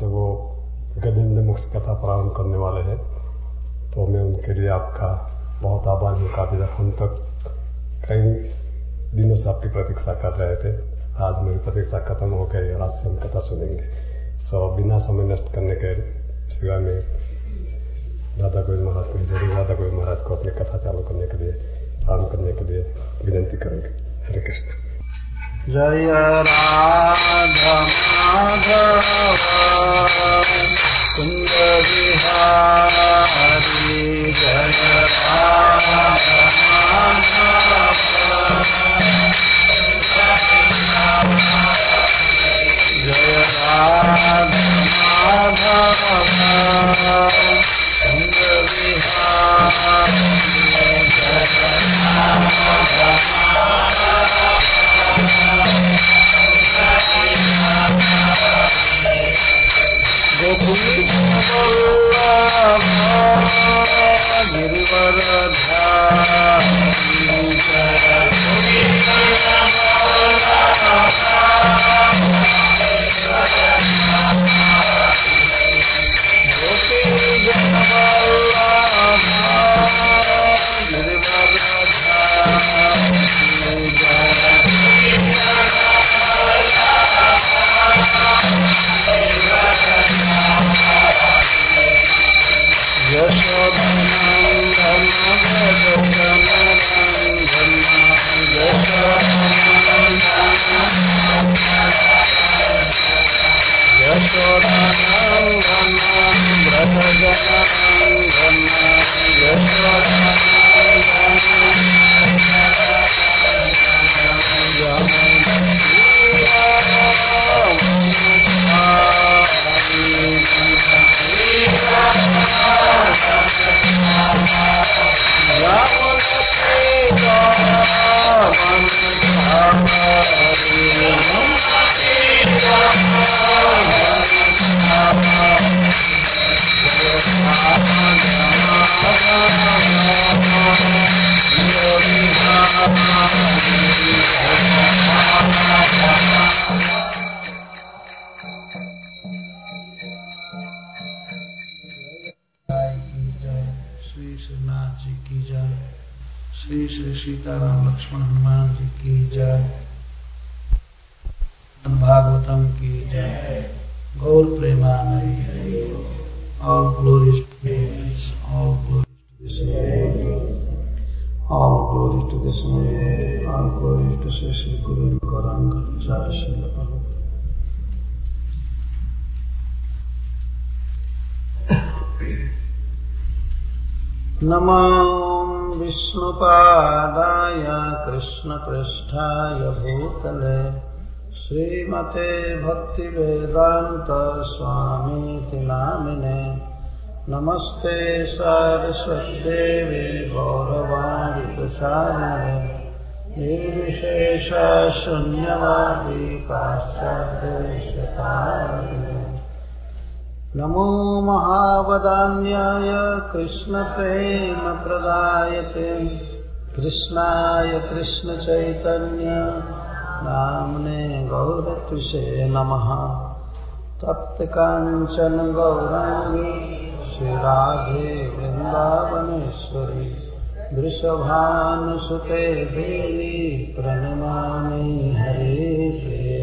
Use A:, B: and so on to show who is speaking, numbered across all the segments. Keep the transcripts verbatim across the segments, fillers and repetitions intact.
A: से वो गजेंद्र मुख कथा प्रारंभ करने वाले हैं, तो मैं उनके लिए आपका बहुत आभार हूँ। काफी देर हम तक कई दिनों से आपकी प्रतीक्षा कर रहे थे। आज मेरी प्रतीक्षा खत्म हो गई और आज से हम कथा सुनेंगे। सो बिना समय नष्ट करने के सिवाय में राधा गोविंद महाराज को जरूर राधा गोविंद महाराज को अपनी कथा चालू करने के लिए प्रारंभ करने के लिए विनती करेंगे। हरे कृष्ण।
B: जय राधा माधव कुंज विहारी, जय राधा माधव जय राधा माधव कुंज विहारी, जय राधा सीताराम लक्ष्मण हनुमान जी की जय, भागवतम की जय, गौर Premanand. All glories to this, all glories to this, all glories to this, all glories to Sri Guru Gauranga Jai Srila Prabhupada। नमो विष्णुपादाय कृष्णपृष्ठाय भूतले श्रीमते भक्तिवेदान्त स्वामीति नामिने। नमस्ते सरस्वतीदेवे गौरवाणी प्रसारिणे, निर्विशेष शून्यवादी पाश्चात्यदेशतारिणे। नमो महावदान्याय कृष्णप्रेमप्रदायते कृष्णाय कृष्णचैतन्य नाम्ने गौरत्विषे नमः। तप्तकाञ्चन गौराङ्गी श्रीराधे वृन्दावनेश्वरी, वृषभानुसुते देवी प्रणमामि हरे प्रिये।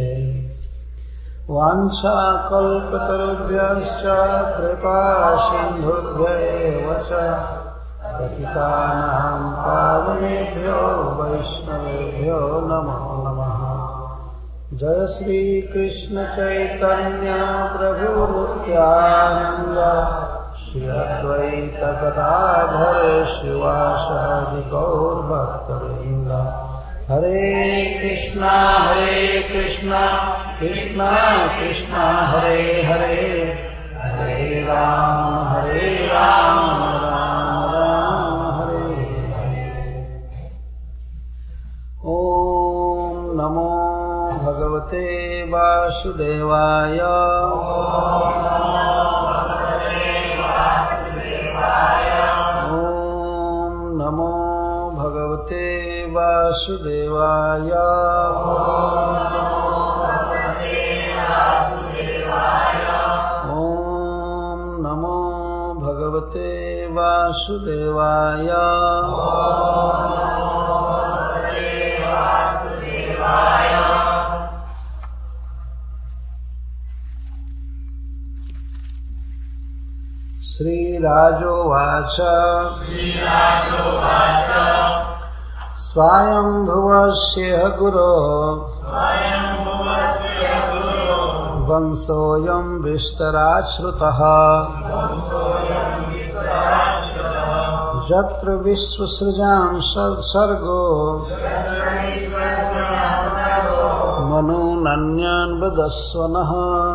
B: वाञ्छाकल्पतरुभ्यश्च कृपा सिन्धुभ्येव च पतितानां पावनेभ्यो वैष्णवेभ्यो नमो नमः। जय श्री कृष्ण चैतन्य प्रभु नित्यानंद, श्री अद्वैत गदाधर शिवासादि गौर भक्तवृंद। हरे कृष्णा हरे कृष्णा कृष्णा कृष्णा हरे हरे, हरे राम हरे राम राम राम हरे हरे। ओम नमो भगवते वासुदेवाय। ओम नमो भगवते वासुदेवाय। वासुदेवाय। श्रीराजोवाच स्वायंभुवस्य गुरो वंशोऽयं विस्तरात् श्रुतः यत्र विश्वसृजां सर्गो मनूनन्यान् वदस्व नः।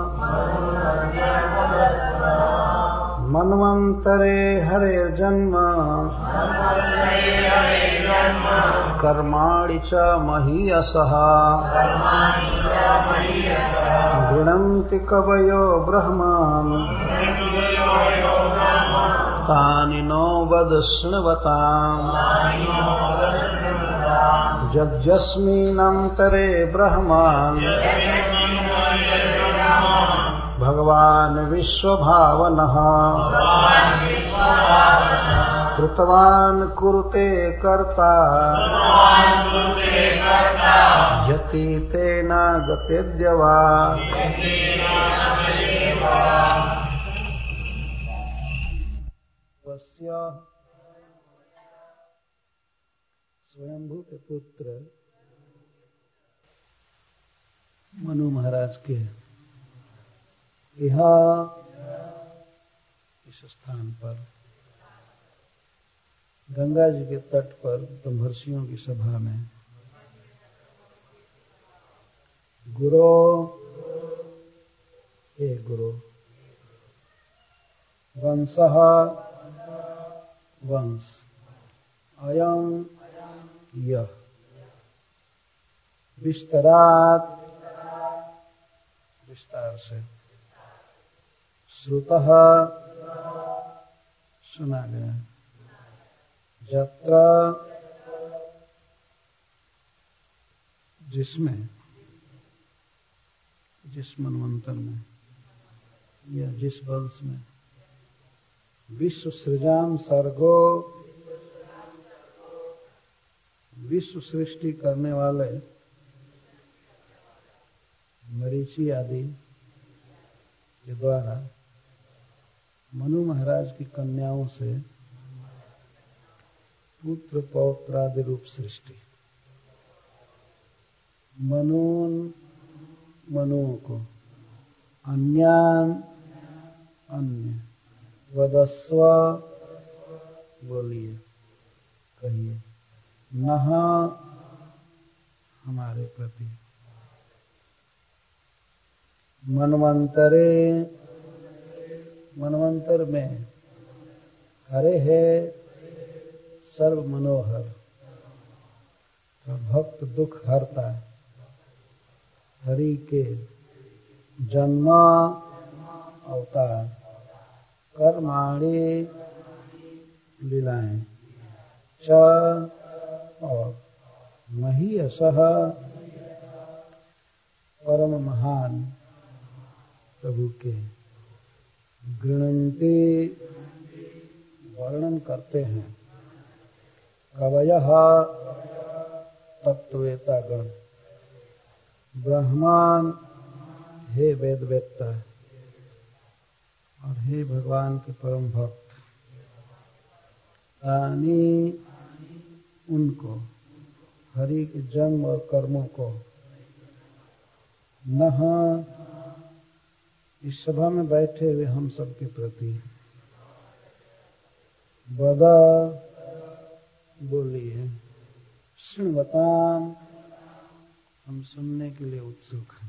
B: मन्वन्तरे हरेर्जन्म कर्माणि च महीयसः। गृह्णन्ति कवयो ब्रह्मान् तानि नो वद शृण्वताम्। यद्यस्मिन्नन्तरे ब्रह्मान् भगवान् विश्वभावनः कृतवान् कुरुते कर्ता यतीतेन गतेद्यवा। स्वयंभू के पुत्र मनु महाराज के यहाँ इस स्थान पर गंगा जी के तट पर ब्रह्मर्षियों की सभा में गुरु हे गुरु वंशः वंश अयं यह विस्तरात् विस्तार से श्रुतः सुना गया यत्र जिसमें जिस मनवंतर में या जिस वंश में विश्व सृजाम सर्गो विश्व सृष्टि करने वाले मरीचि आदि के द्वारा मनु महाराज की कन्याओं से पुत्र पौत्रादि रूप सृष्टि मनून मनुओं को अन्यान अन्य वदस्व बोलिए कहिए नह हमारे प्रति मनवंतरे मनवंतर में हरे है सर्व मनोहर भक्त दुख हरता हरि के जन्म अवतार कर्माणि लीलाएं च और महीयसः परम महान प्रभु के गृह्णन्ति वर्णन करते हैं कवयः तत्ववेता गण ब्रह्मान हे वेदवेत्ता और हे भगवान के परम भक्त तानि उनको हरि के जन्म और कर्मों को नह इस सभा में बैठे हुए हम सब के प्रति बदा बोलिए शृण्वताम हम सुनने के लिए उत्सुक हैं।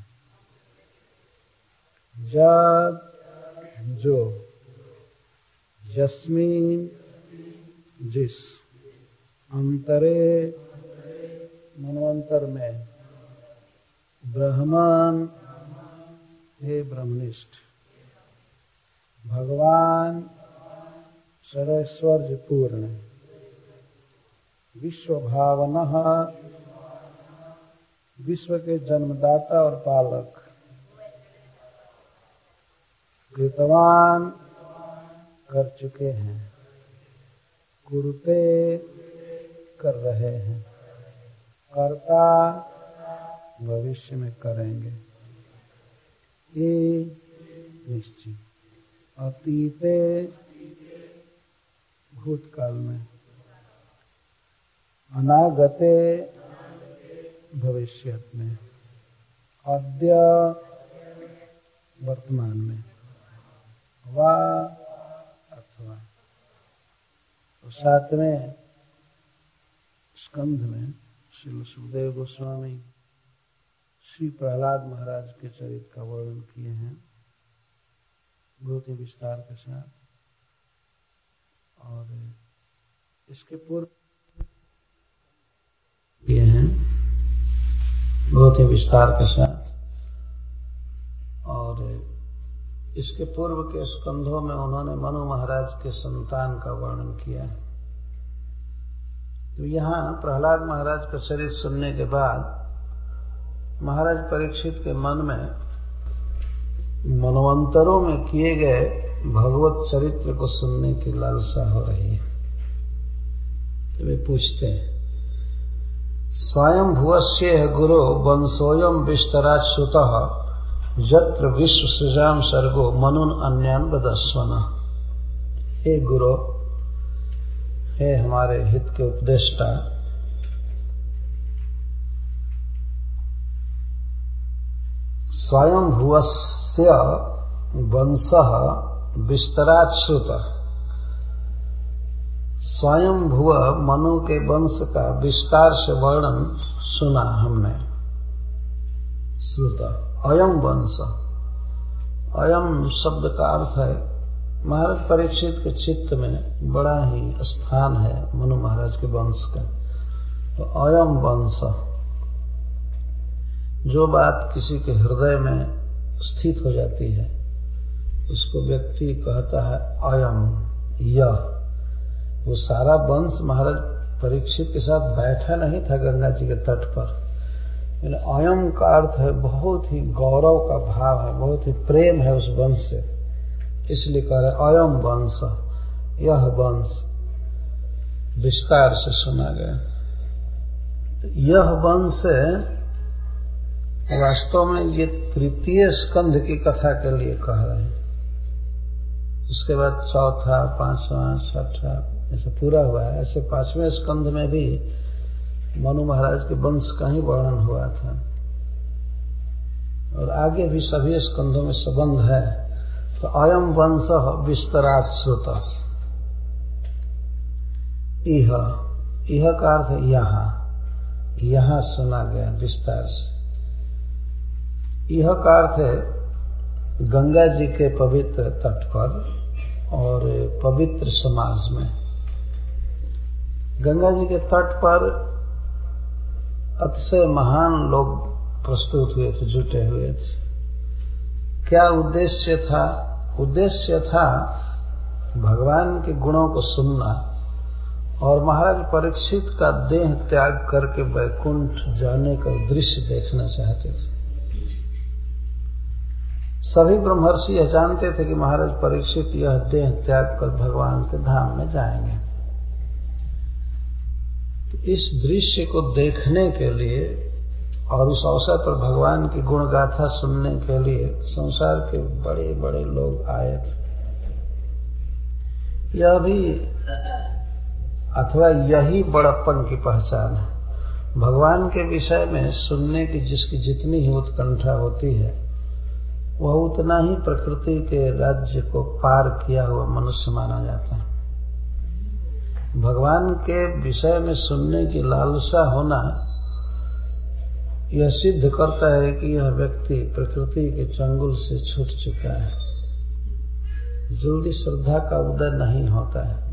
B: जब जो यस्मिन जिस अंतरे मनवंतर में ब्रह्मन हे ब्रह्मनिष्ठ भगवान सर्वैश्वर्य पूर्ण विश्व भावनः विश्व के जन्मदाता और पालक कृतवान कर चुके हैं कुरुते कर रहे हैं, कर्ता भविष्य में करेंगे, ये निश्चित। अतीते भूतकाल में, अनागते भविष्यत में, अद्य वर्तमान में, वा अथवा। तो सातवें स्कंध में श्री सुखदेव गोस्वामी श्री प्रहलाद महाराज के चरित्र का वर्णन किए हैं बहुत ही विस्तार के साथ। और इसके पूर्व किए हैं बहुत ही विस्तार के साथ। और इसके पूर्व के स्कंधों में उन्होंने मनु महाराज के संतान का वर्णन किया। तो यहाँ प्रहलाद महाराज का चरित्र सुनने के बाद महाराज परीक्षित के मन में मनवंतरों में किए गए भगवत चरित्र को सुनने की लालसा हो रही है। तो वे पूछते हैं, स्वयं भुवस्य गुरो वंशोयम विस्तरात् सुतः यत्र विश्व सृजाम सर्गो मनुन अन्यान बदस्वन। हे गुरु, हे हमारे हित के उपदेष्टा, स्वयं भुवस्य वंशः विस्तरात् श्रुतः। स्वयं भुव मनु के वंश का विस्तार से वर्णन सुना हमने। श्रुतः अयम वंश, अयम शब्द का अर्थ है महाराज परीक्षित के चित्त में बड़ा ही स्थान है मनु महाराज के वंश का। तो अयम वंश, जो बात किसी के हृदय में स्थित हो जाती है उसको व्यक्ति कहता है अयम, यह। वो सारा वंश महाराज परीक्षित के साथ बैठा नहीं था गंगा जी के तट पर। अयम का अर्थ है बहुत ही गौरव का भाव है, बहुत ही प्रेम है उस वंश से, इसलिए कह रहे अयम वंश, यह वंश विस्तार से सुना गया। तो यह वंश वास्तव में ये तृतीय स्कंध की कथा के लिए कह रहे हैं। उसके बाद चौथा, पांचवा, छठा ऐसा पूरा हुआ है। ऐसे पांचवें स्कंध में भी मनु महाराज के वंश का ही वर्णन हुआ था और आगे भी सभी स्कंधों में संबंध है। तो अयम वंश विस्तरात् श्रुतः, इह, इह का अर्थ है यहाँ, यहाँ सुना गया विस्तार से। इह का अर्थ है गंगा जी के पवित्र तट पर और पवित्र समाज में। गंगा जी के तट पर अतिशय महान लोग प्रस्तुत हुए थे, जुटे हुए थे। क्या उद्देश्य था? उद्देश्य था भगवान के गुणों को सुनना और महाराज परीक्षित का देह त्याग करके वैकुंठ जाने का दृश्य देखना चाहते थे। सभी ब्रह्मर्षि यह जानते थे कि महाराज परीक्षित यह देह त्याग कर भगवान के धाम में जाएंगे। तो इस दृश्य को देखने के लिए और उस अवसर पर भगवान की गुण गाथा सुनने के लिए संसार के बड़े बड़े लोग आए थे। यह भी अथवा यही बड़प्पन की पहचान है। भगवान के विषय में सुनने की जिसकी जितनी ही उत्कंठा होती है वह उतना ही प्रकृति के राज्य को पार किया हुआ मनुष्य माना जाता है। भगवान के विषय में सुनने की लालसा होना यह सिद्ध करता है कि यह व्यक्ति प्रकृति के चंगुल से छूट चुका है। जल्दी श्रद्धा का उदय नहीं होता है।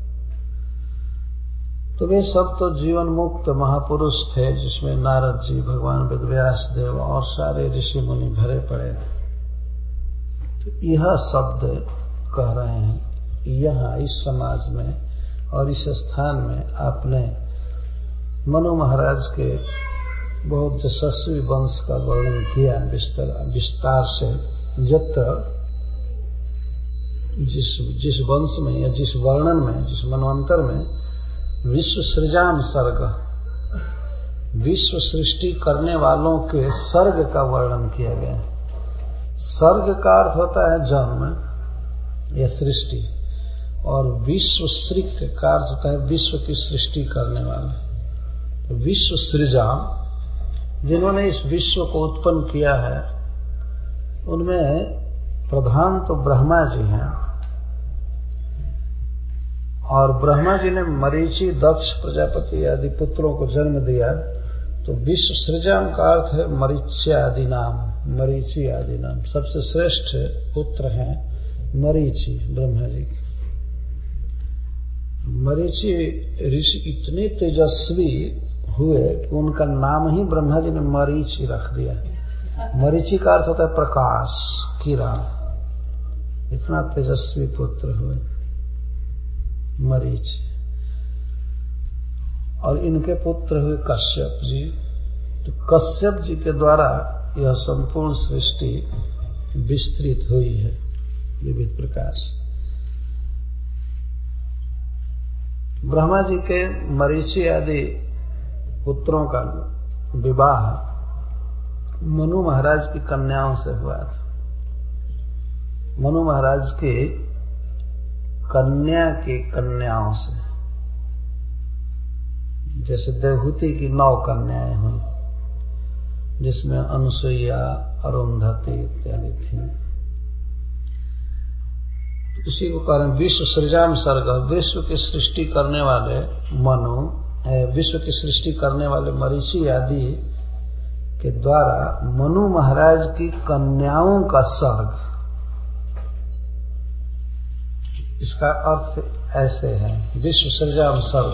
B: तो वे सब तो जीवन मुक्त महापुरुष थे जिसमें नारद जी, भगवान वेदव्यास देव और सारे ऋषि मुनि भरे पड़े थे। तो यह शब्द कह रहे हैं यहाँ इस समाज में और इस स्थान में आपने मनु महाराज के बहुत यशस्वी वंश का वर्णन किया विस्तार विस्तार से। यत्र जिस जिस वंश में या जिस वर्णन में, जिस मनवंतर में विश्व सृजाम सर्ग, विश्व सृष्टि करने वालों के सर्ग का वर्णन किया गया है। सर्ग का अर्थ होता है जन्म या सृष्टि, और विश्व सृक का अर्थ होता है विश्व की सृष्टि करने वाले। तो विश्व सृजाम, जिन्होंने इस विश्व को उत्पन्न किया है, उनमें प्रधान तो ब्रह्मा जी हैं, और ब्रह्मा जी ने मरीचि, दक्ष, प्रजापति आदि पुत्रों को जन्म दिया। तो विश्व सृजन का अर्थ है मरीचि आदि नाम, मरीचि आदि नाम। सबसे श्रेष्ठ पुत्र हैं मरीचि, ब्रह्मा जी के। मरीचि ऋषि इतने तेजस्वी हुए कि उनका नाम ही ब्रह्मा जी ने मरीचि रख दिया। मरीचि का अर्थ होता है प्रकाश, किरण। इतना तेजस्वी पुत्र हुए मरीचि। और इनके पुत्र हुए कश्यप जी। तो कश्यप जी के द्वारा यह संपूर्ण सृष्टि विस्तृत हुई है विविध प्रकार से। ब्रह्मा जी के मरीचि आदि पुत्रों का विवाह मनु महाराज की कन्याओं से हुआ था। मनु महाराज के कन्या की कन्याओं से, जैसे देवहूति की नौ कन्याएं हुई, जिसमें अनुसुईया, अरुंधति इत्यादि थी। उसी को कारण विश्व सृजाम सर्ग, विश्व की सृष्टि करने वाले मनु, विश्व की सृष्टि करने वाले मरीचि आदि के द्वारा मनु महाराज की कन्याओं का सर्ग। इसका अर्थ ऐसे है, विश्व सृजाम सर्ग।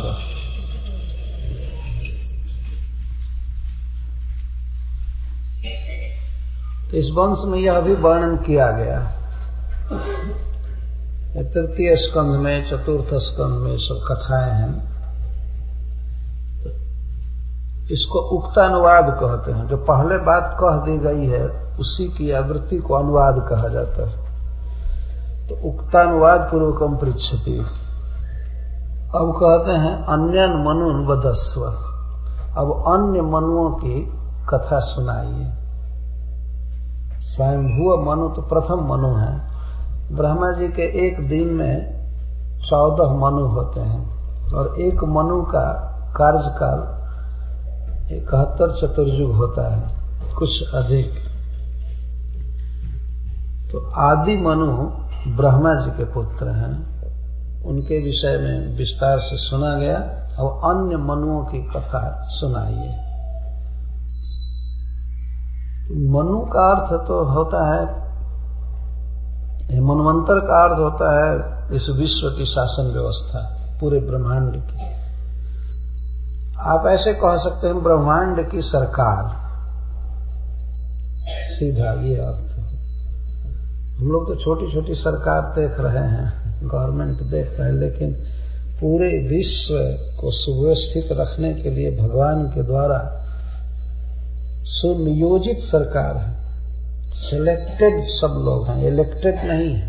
B: तो इस वंश में यह भी वर्णन किया गया। तृतीय स्कंध में, चतुर्थ स्कंध में सब कथाएं हैं। तो इसको उक्तानुवाद कहते हैं। जो पहले बात कह दी गई है उसी की आवृत्ति को अनुवाद कहा जाता है। तो उक्तानुवाद पूर्वकम पृच्छति। अब कहते हैं अन्यन मनुन वदस्व। अब अन्य मनुओं की कथा सुनाइए। स्वयंभू मनु तो प्रथम मनु है। ब्रह्मा जी के एक दिन में चौदह मनु होते हैं, और एक मनु का कार्यकाल इकहत्तर चतुर्युग होता है, कुछ अधिक। तो आदि मनु ब्रह्मा जी के पुत्र हैं, उनके विषय में विस्तार से सुना गया। अब अन्य मनुओं की कथा सुनाइए। मनु का अर्थ तो होता है, मनवंतर का अर्थ होता है इस विश्व की शासन व्यवस्था, पूरे ब्रह्मांड की। आप ऐसे कह सकते हैं ब्रह्मांड की सरकार, सीधा ये अर्थ। हम लोग तो छोटी छोटी सरकार देख रहे हैं, गवर्नमेंट देख रहे हैं, लेकिन पूरे विश्व को सुव्यवस्थित रखने के लिए भगवान के द्वारा सुनियोजित सरकार है। सिलेक्टेड सब लोग हैं, इलेक्टेड नहीं है।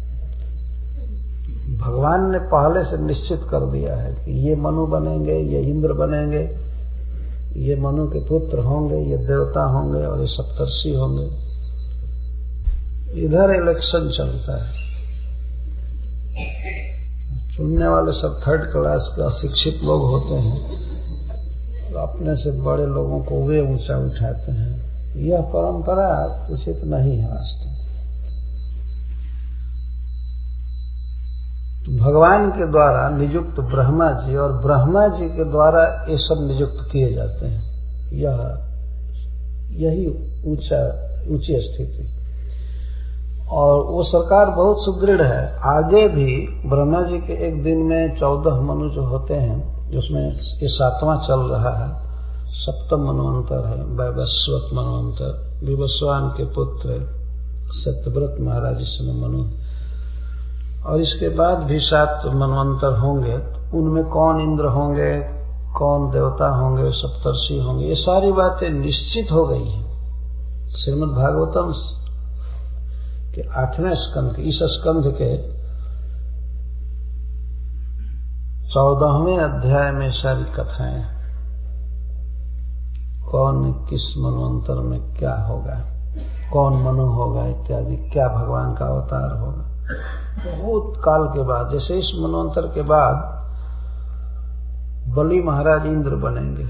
B: भगवान ने पहले से निश्चित कर दिया है कि ये मनु बनेंगे, ये इंद्र बनेंगे, ये मनु के पुत्र होंगे, ये देवता होंगे और ये सप्तर्षि होंगे। इधर इलेक्शन चलता है। चुनने वाले सब थर्ड क्लास के अशिक्षित लोग होते हैं, तो अपने से बड़े लोगों को वे ऊंचा उठाते हैं। यह परंपरा उचित नहीं है वास्तव। तो भगवान के द्वारा नियुक्त ब्रह्मा जी और ब्रह्मा जी के द्वारा ये सब नियुक्त किए जाते हैं। यह यही ऊंचा ऊंची स्थिति। और वो सरकार बहुत सुदृढ़ है। आगे भी ब्रह्मा जी के एक दिन में चौदह मनु जो होते हैं, उसमें ये सातवां चल रहा है, सप्तम मनवंतर है, वैवस्वत मनवंतर। विवस्वान के पुत्र सत्यव्रत महाराज इस समय मनु। और इसके बाद भी सात मनवंतर होंगे। उनमें कौन इंद्र होंगे, कौन देवता होंगे, सप्तर्षि होंगे, ये सारी बातें निश्चित हो गई हैं। श्रीमद् भागवतम के आठवें स्कंध के, इस स्कंध के चौदहवें अध्याय में सारी कथाएं, कौन किस मनवंतर में क्या होगा, कौन मनु होगा इत्यादि, क्या भगवान का अवतार होगा। बहुत काल के बाद, जैसे इस मनवंतर के बाद बलि महाराज इंद्र बनेंगे।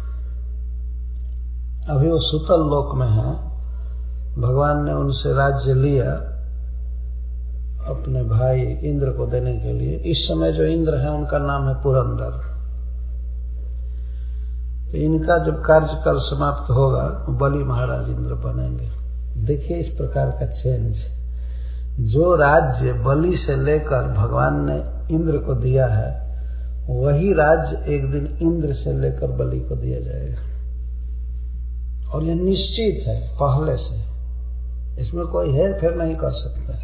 B: अभी वो सुतल लोक में है, भगवान ने उनसे राज्य लिया अपने भाई इंद्र को देने के लिए। इस समय जो इंद्र है उनका नाम है पुरंदर। तो इनका जब कार्यकाल समाप्त होगा बलि महाराज इंद्र बनेंगे। देखिए इस प्रकार का चेंज, जो राज्य बलि से लेकर भगवान ने इंद्र को दिया है वही राज्य एक दिन इंद्र से लेकर बलि को दिया जाएगा। और यह निश्चित है पहले से, इसमें कोई हेर फेर नहीं कर सकता।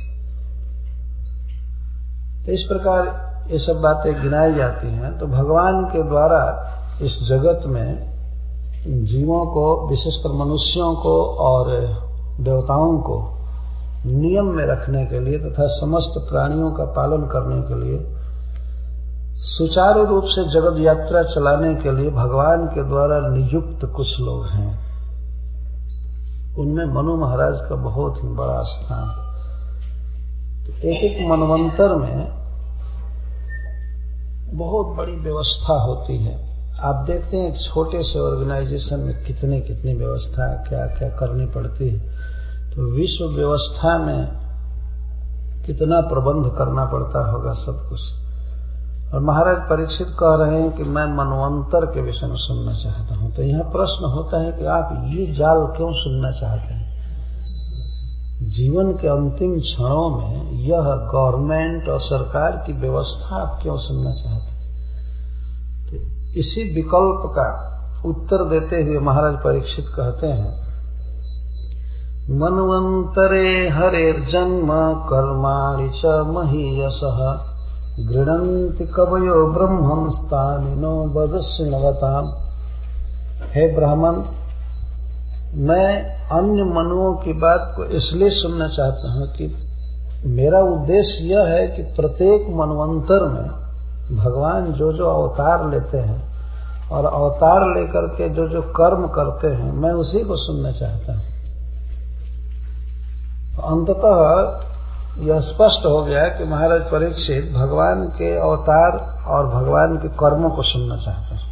B: तो इस प्रकार ये सब बातें गिनाई जाती हैं। तो भगवान के द्वारा इस जगत में जीवों को, विशेषकर मनुष्यों को और देवताओं को नियम में रखने के लिए तथा समस्त प्राणियों का पालन करने के लिए, सुचारू रूप से जगत यात्रा चलाने के लिए भगवान के द्वारा नियुक्त कुछ लोग हैं। उनमें मनु महाराज का बहुत ही बड़ा स्थान। तो एक एक मनवंतर में बहुत बड़ी व्यवस्था होती है। आप देखते हैं एक छोटे से ऑर्गेनाइजेशन में कितनी कितनी व्यवस्था, क्या क्या करनी पड़ती है। तो विश्व व्यवस्था में कितना प्रबंध करना पड़ता होगा सब कुछ। और महाराज परीक्षित कह रहे हैं कि मैं मनवंतर के विषय में सुनना चाहता हूं। तो यह प्रश्न होता है कि आप ये जाल क्यों सुनना चाहते हैं? जीवन के अंतिम क्षणों में यह गवर्नमेंट और सरकार की व्यवस्था आप क्यों सुनना चाहते हैं? तो इसी विकल्प का उत्तर देते हुए महाराज परीक्षित कहते हैं, मनवंतरे हरेर्जन्म कर्माणि च महीयसः गृणन्ति कवयो ब्रह्मं स्थानिनो वदस्यनवताम्। हे ब्राह्मण, मैं अन्य मनुओं की बात को इसलिए सुनना चाहता हूं कि मेरा उद्देश्य यह है कि प्रत्येक मनवंतर में भगवान जो जो अवतार लेते हैं और अवतार लेकर के जो जो कर्म करते हैं, मैं उसी को सुनना चाहता हूं। अंततः यह स्पष्ट हो गया कि महाराज परीक्षित भगवान के अवतार और भगवान के कर्मों को सुनना चाहते हैं।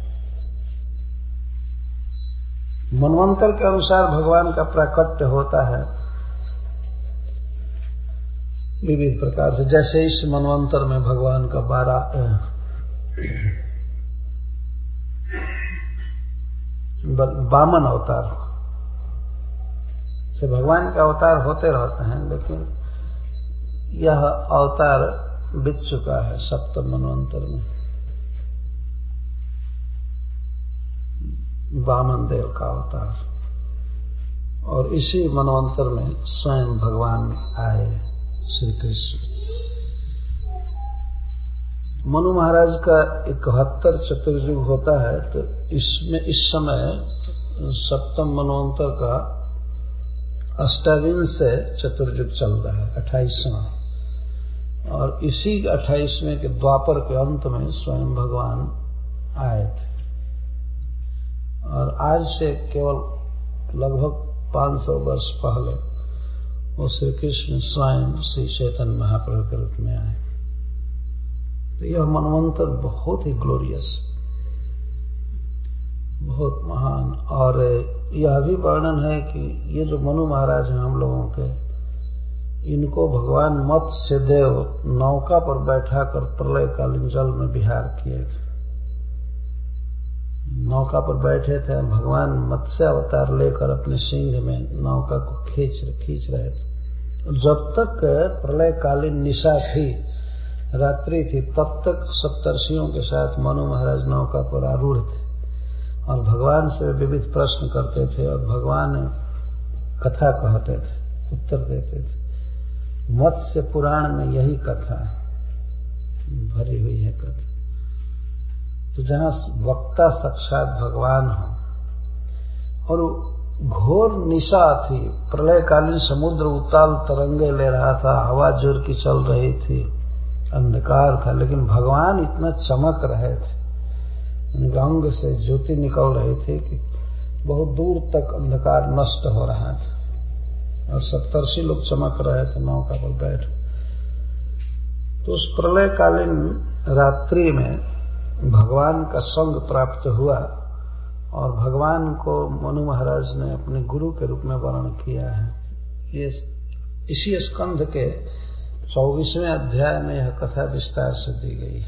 B: मनवंतर के अनुसार भगवान का प्राकट्य होता है विविध प्रकार से। जैसे इस मनवंतर में भगवान का बारह बामन अवतार से भगवान का अवतार होते रहते हैं, लेकिन यह अवतार बीत चुका है सप्तम मनवंतर में। वामन देव का अवतार, और इसी मनवंतर में स्वयं भगवान आए श्री कृष्ण। मनु महाराज का इकहत्तर चतुर्युग होता है। तो इसमें इस समय सप्तम मनवंतर का अष्टाविंश चतुर्युग चल रहा है, अट्ठाईसवां। और इसी अट्ठाईसवें के द्वापर के अंत में स्वयं भगवान आए थे। और आज से केवल लगभग पांच सौ वर्ष पहले वो श्री कृष्ण स्वयं श्री चैतन्य महाप्रभु के रूप में आए। तो यह मनवंतर बहुत ही ग्लोरियस, बहुत महान। और यह भी वर्णन है कि ये जो मनु महाराज हैं हम लोगों के, इनको भगवान मत्स्य देव नौका पर बैठाकर प्रलयकालीन जल में विहार किए थे। नौका पर बैठे थे, भगवान मत्स्य अवतार लेकर अपने सिंह में नौका को खींच खींच रहे थे। जब तक प्रलयकालीन निशा थी, रात्रि थी, तब तक सप्तर्षियों के साथ मनु महाराज नौका पर आरूढ़ थे और भगवान से विविध प्रश्न करते थे और भगवान कथा कहते थे, उत्तर देते थे। मत्स्य पुराण में यही कथा भरी हुई है कथा। तो जहां वक्ता साक्षात भगवान हो और घोर निशा थी, प्रलयकालीन समुद्र उताल तरंगे ले रहा था, हवा जोर की चल रही थी, अंधकार था, लेकिन भगवान इतना चमक रहे थे, उनके अंग से ज्योति निकल रही थी कि बहुत दूर तक अंधकार नष्ट हो रहा था और सप्तर्षि लोग चमक रहे थे नौका पर बैठ। तो उस प्रलयकालीन रात्रि में भगवान का संग प्राप्त हुआ और भगवान को मनु महाराज ने अपने गुरु के रूप में वर्णन किया है। ये इसी स्कंध के चौबीसवें अध्याय में यह कथा विस्तार से दी गई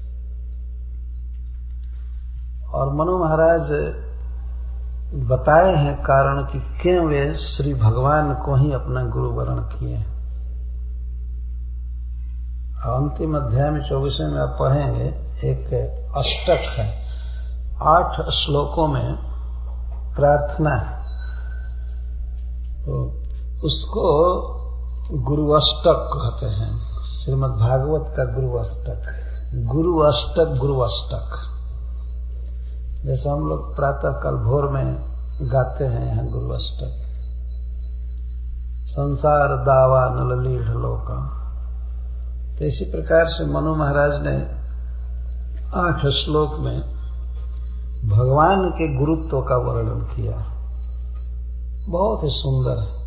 B: और मनु महाराज बताए हैं कारण कि क्यों वे श्री भगवान को ही अपना गुरु वर्ण किए। अंतिम अध्याय में चौबीसवें में आप पढ़ेंगे, एक अष्टक है, आठ श्लोकों में प्रार्थना है, तो उसको गुरु अष्टक कहते हैं। श्रीमद् भागवत का गुरु अष्टक, गुरु अष्टक गुरु अष्टक, जैसे हम लोग प्रातः काल भोर में गाते हैं यहाँ गुरु अष्टक। संसार दावा नललीढ़ लोका, तो इसी प्रकार से मनु महाराज ने आठ श्लोक में भगवान के गुरुत्व का वर्णन किया, बहुत ही सुंदर है।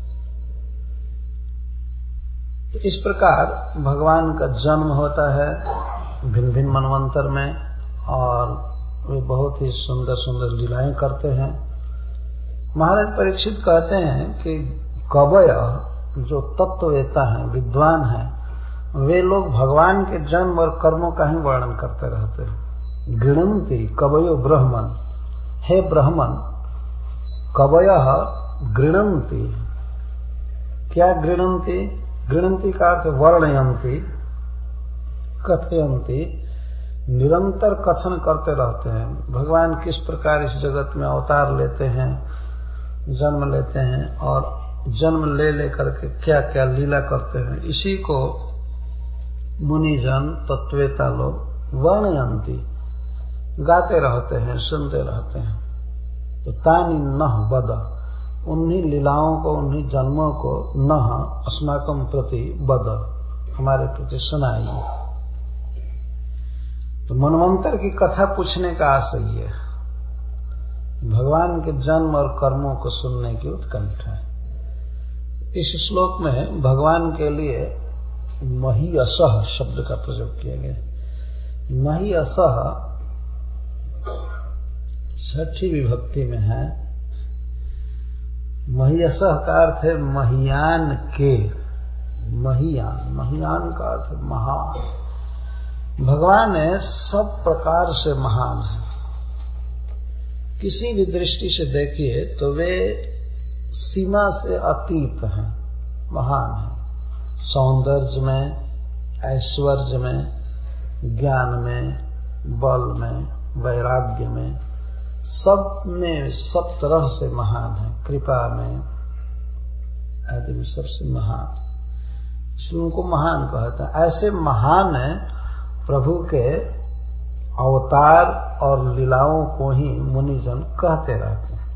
B: तो इस प्रकार भगवान का जन्म होता है भिन्न भिन्न मनवंतर में और वे बहुत ही सुंदर सुंदर लीलाएं करते हैं। महाराज परीक्षित कहते हैं कि कवय जो तत्ववेता हैं, विद्वान हैं, वे लोग भगवान के जन्म और कर्मों का ही वर्णन करते रहते हैं। गृणन्ति कवयो ब्रह्मन्, हे ब्रह्मन, कवयः गृणन्ति। क्या गृणन्ति? गृणन्ति का अर्थ वर्णयन्ति, कथयन्ति, निरंतर कथन करते रहते हैं भगवान किस प्रकार इस जगत में अवतार लेते हैं, जन्म लेते हैं और जन्म ले लेकर के क्या क्या लीला करते हैं। इसी को मुनिजन तत्वेता लोग वर्णयन्ति, गाते रहते हैं, सुनते रहते हैं। तो तानि नः वद, उन्हीं लीलाओं को, उन्हीं जन्मों को नः अस्माकं प्रति वद, हमारे प्रति सुनाइए। तो मनवंतर की कथा पूछने का आशय है, भगवान के जन्म और कर्मों को सुनने की उत्कंठा है। इस श्लोक में भगवान के लिए महीयसः शब्द का प्रयोग किया गया। महीयसः छठी विभक्ति में है। महीयसः का अर्थ है महियान के, महियान, महियान का अर्थ है महान। भगवान सब प्रकार से महान है। किसी भी दृष्टि से देखिए तो वे सीमा से अतीत हैं, महान हैं। सौंदर्य में, ऐश्वर्य में, ज्ञान में, बल में, वैराग्य में, सब में, सब तरह से महान है। कृपा में आदि में सबसे महान, इसलिए उनको महान कहते हैं। ऐसे महान है प्रभु के अवतार और लीलाओं को ही मुनिजन कहते रहते हैं।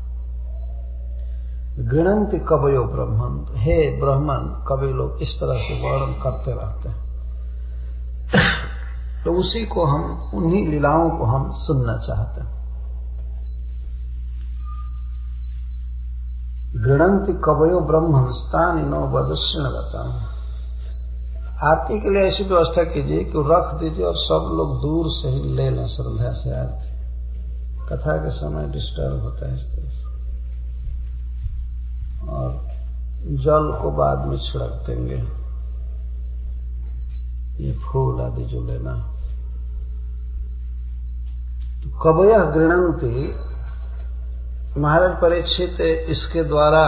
B: गृणन्ति कवयो ब्रह्मन्, हे ब्रह्मन, कवि लोग इस तरह से वर्णन करते रहते हैं। तो उसी को हम, उन्हीं लीलाओं को हम सुनना चाहते हैं। गृणन्ति कवयो ब्रह्मन् तानि नो वदस्यन्वताम्। आरती के लिए ऐसी व्यवस्था कीजिए कि रख दीजिए और सब लोग दूर से ही ले लें श्रद्धा से आरती। कथा के समय डिस्टर्ब होता है इस तरह से। और जल को बाद में छिड़क देंगे, ये फूल आदि जो लेना। तो कवयः गृणन्ति, महाराज परीक्षित इसके द्वारा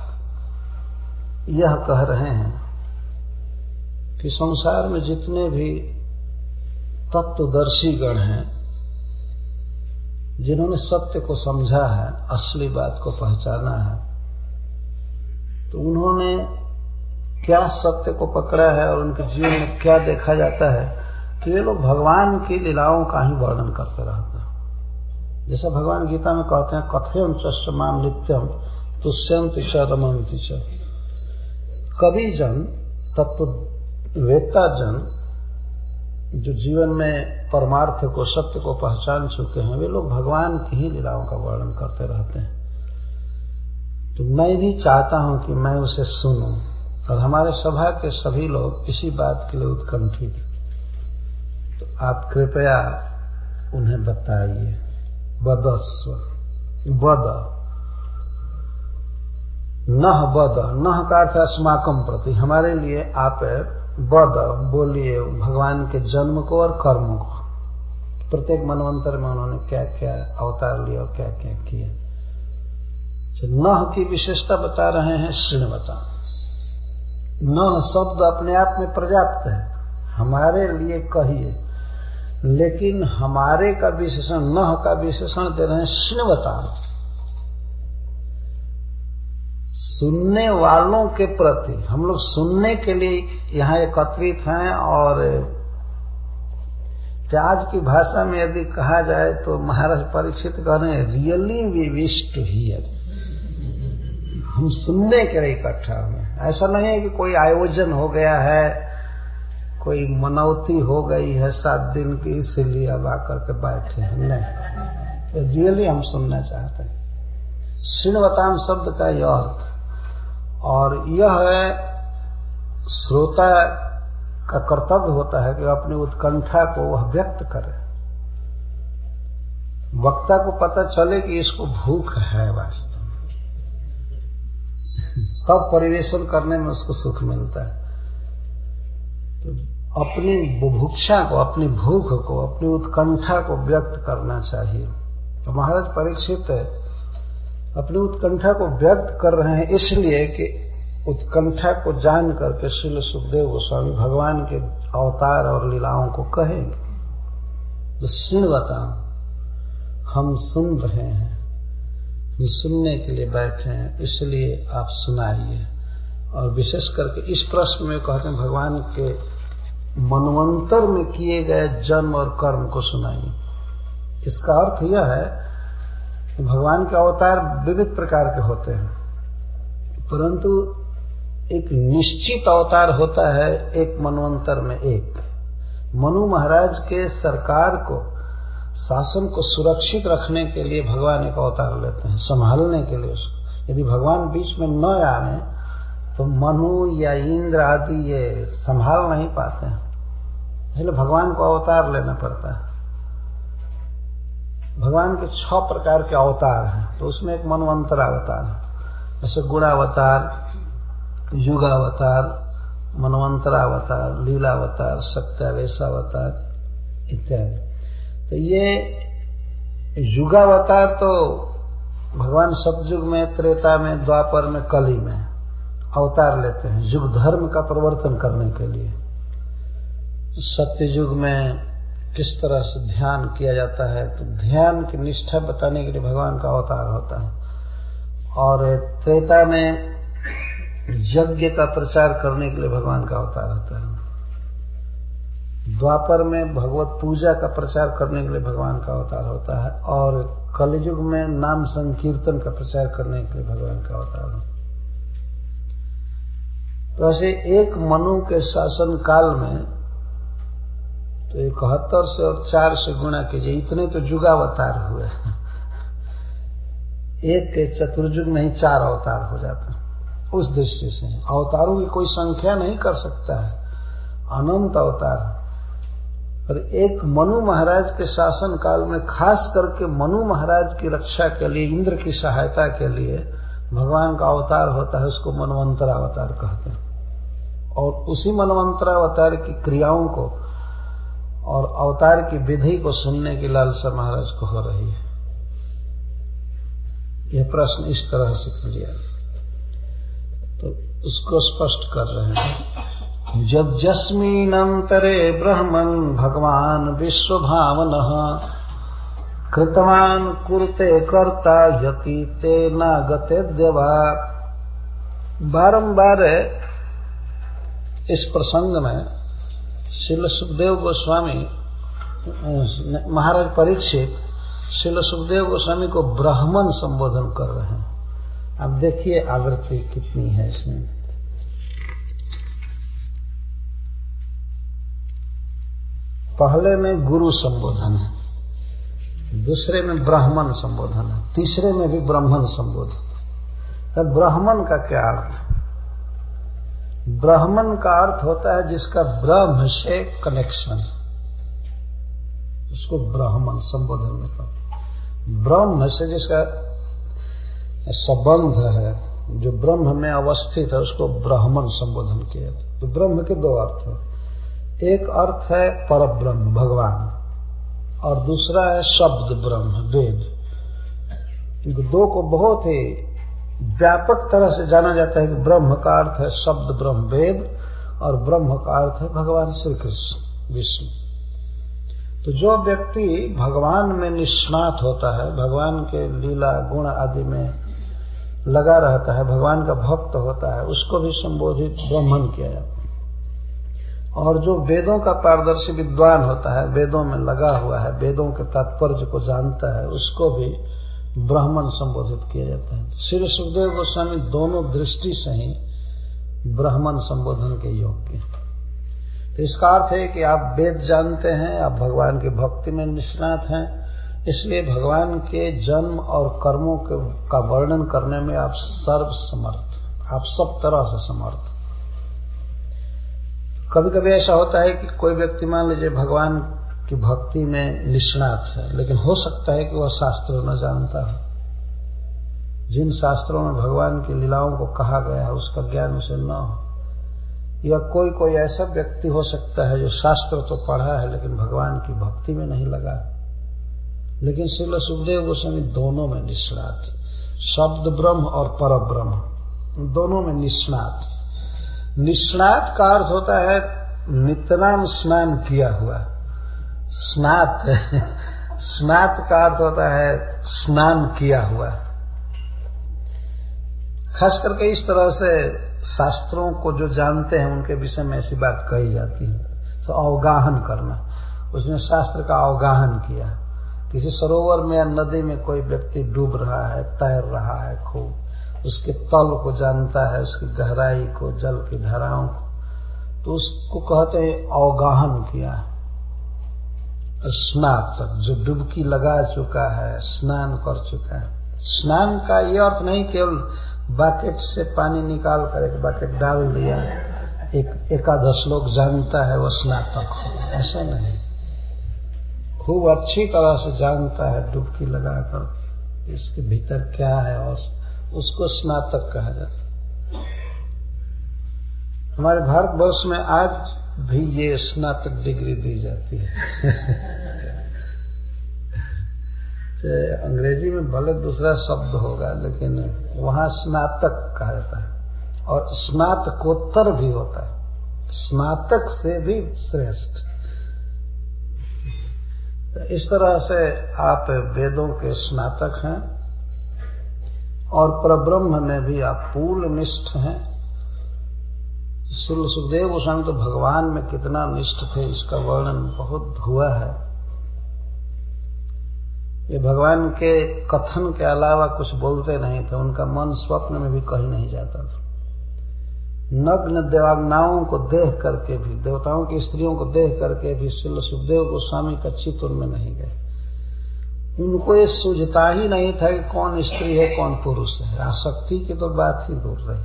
B: यह कह रहे हैं कि संसार में जितने भी तत्वदर्शी गण हैं, जिन्होंने सत्य को समझा है, असली बात को पहचाना है, तो उन्होंने क्या सत्य को पकड़ा है और उनके जीवन में क्या देखा जाता है कि वे लोग भगवान की लीलाओं का ही वर्णन करते रहते हैं। जैसा भगवान गीता में कहते हैं, कथयं च माम नित्यम तुष्यन्ति च रमन्ति च। कवि जन, तत्ववेत्ता जन जो जीवन में परमार्थ को, सत्य को पहचान चुके हैं, वे लोग भगवान की ही लीलाओं का वर्णन करते रहते हैं। तो मैं भी चाहता हूं कि मैं उसे सुनूं, और हमारे सभा के सभी लोग इसी बात के लिए उत्कंठित। तो आप कृपया उन्हें बताइए। बदस्व, बद, नह बद, नह का अर्थ अस्माकम प्रति, हमारे लिए आप बद बोलिए भगवान के जन्म को और कर्म को। प्रत्येक मनवंतर में उन्होंने क्या क्या अवतार लिया और क्या क्या किया। नह की विशेषता बता रहे हैं श्रृणवता। नह शब्द अपने आप में पर्याप्त है, हमारे लिए कहिए, लेकिन हमारे का विशेषण, नह का विशेषण दे रहे हैं श्रृणवता। सुनने वालों के प्रति, हम लोग सुनने के लिए यहां एकत्रित हैं। और आज की भाषा में यदि कहा जाए तो महाराज परीक्षित कह रहे हैं, really we wish to hear. हम सुनने के लिए इकट्ठा हुए। ऐसा नहीं है कि कोई आयोजन हो गया है, कोई मनौती हो गई है सात दिन की, इसीलिए अब आकर के बैठे हैं। नहीं, रियली हम सुनना चाहते हैं। श्रृणवताम शब्द का यह अर्थ, और यह श्रोता का कर्तव्य होता है कि अपनी उत्कंठा को वह व्यक्त करे। वक्ता को पता चले कि इसको भूख है वास्तव में, तब परिवेशन करने में उसको सुख मिलता है। तो अपनी बुभुक्षा को, अपनी भूख को, अपनी उत्कंठा को व्यक्त करना चाहिए। तो महाराज परीक्षित अपनी उत्कंठा को व्यक्त कर रहे हैं, इसलिए कि उत्कंठा को जान करके श्रील सुखदेव गोस्वामी भगवान के अवतार और लीलाओं को कहेंगे। तो श्रृणवता, हम सुन रहे हैं, हम सुनने के लिए बैठे हैं, इसलिए आप सुनाइए। और विशेष करके इस प्रश्न में कहते हैं भगवान के मनवंतर में किए गए जन्म और कर्म को सुनाइए। इसका अर्थ यह है कि भगवान के अवतार विविध प्रकार के होते हैं, परंतु एक निश्चित अवतार होता है एक मनवंतर में एक। मनु महाराज के सरकार को, शासन को सुरक्षित रखने के लिए भगवान एक अवतार लेते हैं, संभालने के लिए उसको। यदि भगवान बीच में न आए तो मनु या इंद्र आदि ये संभाल नहीं पाते हैं, इसलिए भगवान को अवतार लेना पड़ता है। भगवान के छह प्रकार के अवतार हैं, तो उसमें एक मनवंतर अवतार है। जैसे गुणावतार, युगावतार, मनवंतरावतार, लीलावतार, सत्यावेशावतार इत्यादि। तो ये युगावतार तो भगवान सतयुग में, त्रेता में, द्वापर में, कली में अवतार लेते हैं युग धर्म का परिवर्तन करने के लिए। सत्ययुग में किस तरह से ध्यान किया जाता है, तो ध्यान की निष्ठा बताने के लिए भगवान का अवतार होता है। और त्रेता में यज्ञ का प्रचार करने के लिए भगवान का अवतार होता है। द्वापर में भगवत पूजा का प्रचार करने के लिए भगवान का अवतार होता है। और कलयुग में नाम संकीर्तन का प्रचार करने के लिए भगवान का अवतार होता है। तो ऐसे एक मनु के शासन काल में तो इकहत्तर से और चार से गुणा कीजिए, इतने तो युगावतार हुए। एक के चतुर्युग में ही चार अवतार हो जाते हैं। उस दृष्टि से अवतारों की कोई संख्या नहीं कर सकता है, अनंत अवतार। पर एक मनु महाराज के शासन काल में खास करके मनु महाराज की रक्षा के लिए, इंद्र की सहायता के लिए भगवान का अवतार होता है, उसको मनवंतरावतार कहते हैं। और उसी मनवंतरावतार की क्रियाओं को और अवतार की विधि को सुनने की लालसा महाराज को हो रही है। यह प्रश्न इस तरह से किया तो उसको स्पष्ट कर रहे हैं। जब जस्मीनंतरे ब्रह्मन भगवान विश्व भावनः कृतवान कुरुते कर्ता यति ते न गते देवा। बारंबार इस प्रसंग में श्रील सुखदेव गोस्वामी महाराज परीक्षित श्रील सुखदेव गोस्वामी को ब्राह्मण संबोधन कर रहे हैं। अब देखिए आवृत्ति कितनी है इसमें। पहले में गुरु संबोधन है, दूसरे में ब्राह्मण संबोधन है, तीसरे में भी ब्राह्मण संबोधन। तो ब्राह्मण का क्या अर्थ? ब्राह्मण का अर्थ होता है जिसका ब्रह्म से कनेक्शन, उसको ब्राह्मण संबोधन में कहते। ब्रह्म से जिसका संबंध है, जो ब्रह्म में अवस्थित है, उसको ब्राह्मण संबोधन किया जाता है। तो ब्रह्म के दो अर्थ हैं, एक अर्थ है परब्रह्म भगवान, और दूसरा है शब्द ब्रह्म वेद। इन दो को बहुत ही व्यापक तरह से जाना जाता है कि ब्रह्म का अर्थ है शब्द ब्रह्म वेद, और ब्रह्म का अर्थ है भगवान श्री कृष्ण विष्णु। तो जो व्यक्ति भगवान में निष्णात होता है, भगवान के लीला गुण आदि में लगा रहता है, भगवान का भक्त होता है, उसको भी संबोधित ब्राह्मण किया जाता है। और जो वेदों का पारदर्शी विद्वान होता है, वेदों में लगा हुआ है, वेदों के तात्पर्य को जानता है, उसको भी ब्राह्मण संबोधित किया जाता है। श्री सुखदेव गोस्वामी दोनों दृष्टि से ही ब्राह्मण संबोधन के योग्य हैं। तो इसका अर्थ है कि आप वेद जानते हैं, आप भगवान की भक्ति में निष्णात हैं, इसलिए भगवान के जन्म और कर्मों के का वर्णन करने में आप सर्व समर्थ, आप सब तरह से समर्थ। कभी कभी ऐसा होता है कि कोई व्यक्ति मान लीजिए भगवान की भक्ति में निष्णात है, लेकिन हो सकता है कि वह शास्त्र न जानता है। जिन शास्त्रों में भगवान की लीलाओं को कहा गया है उसका ज्ञान उसे न हो, या कोई कोई ऐसा व्यक्ति हो सकता है जो शास्त्र तो पढ़ा है लेकिन भगवान की भक्ति में नहीं लगा। लेकिन श्रील सुखदेव गोस्वामी दोनों में निष्णात, शब्द ब्रह्म और पर ब्रह्म दोनों में निष्णात। निष्णात का अर्थ होता है नितराम स्नान किया हुआ। स्नात स्नात का अर्थ होता है स्नान किया हुआ। खास करके इस तरह से शास्त्रों को जो जानते हैं उनके विषय में ऐसी बात कही जाती है, तो अवगाहन करना, उसने शास्त्र का अवगाहन किया। किसी सरोवर में या नदी में कोई व्यक्ति डूब रहा है, तैर रहा है खूब, उसके तल को जानता है, उसकी गहराई को, जल की धाराओं को, तो उसको कहते हैं अवगाहन किया। स्नातक जो डुबकी लगा चुका है, स्नान कर चुका है। स्नान का ये अर्थ नहीं केवल बाकेट से पानी निकाल कर एक बाकेट डाल दिया, एक एकादश लोग जानता है वह स्नातक हो, ऐसा नहीं। खूब अच्छी तरह से जानता है डुबकी लगाकर इसके भीतर क्या है, और उसको स्नातक कहा जाता है। हमारे भारतवर्ष में आज भी ये स्नातक डिग्री दी जाती है। अंग्रेजी में भले दूसरा शब्द होगा, लेकिन वहां स्नातक कहा जाता है, और स्नातकोत्तर भी होता है, स्नातक से भी श्रेष्ठ। इस तरह से आप वेदों के स्नातक हैं और परब्रह्म में भी आप पूर्ण निष्ठ हैं। श्री सुखदेव गोस्वामी तो भगवान में कितना निष्ठ थे इसका वर्णन बहुत हुआ है। ये भगवान के कथन के अलावा कुछ बोलते नहीं थे, उनका मन स्वप्न में भी कहीं नहीं जाता था। नग्न देवाग्नाओं को देख करके भी, देवताओं की स्त्रियों को देख करके भी श्री सुखदेव गोस्वामी का चित्त उनमें नहीं गए। उनको ये सूझता ही नहीं था कि कौन स्त्री है कौन पुरुष है, आसक्ति की तो बात ही दूर रही।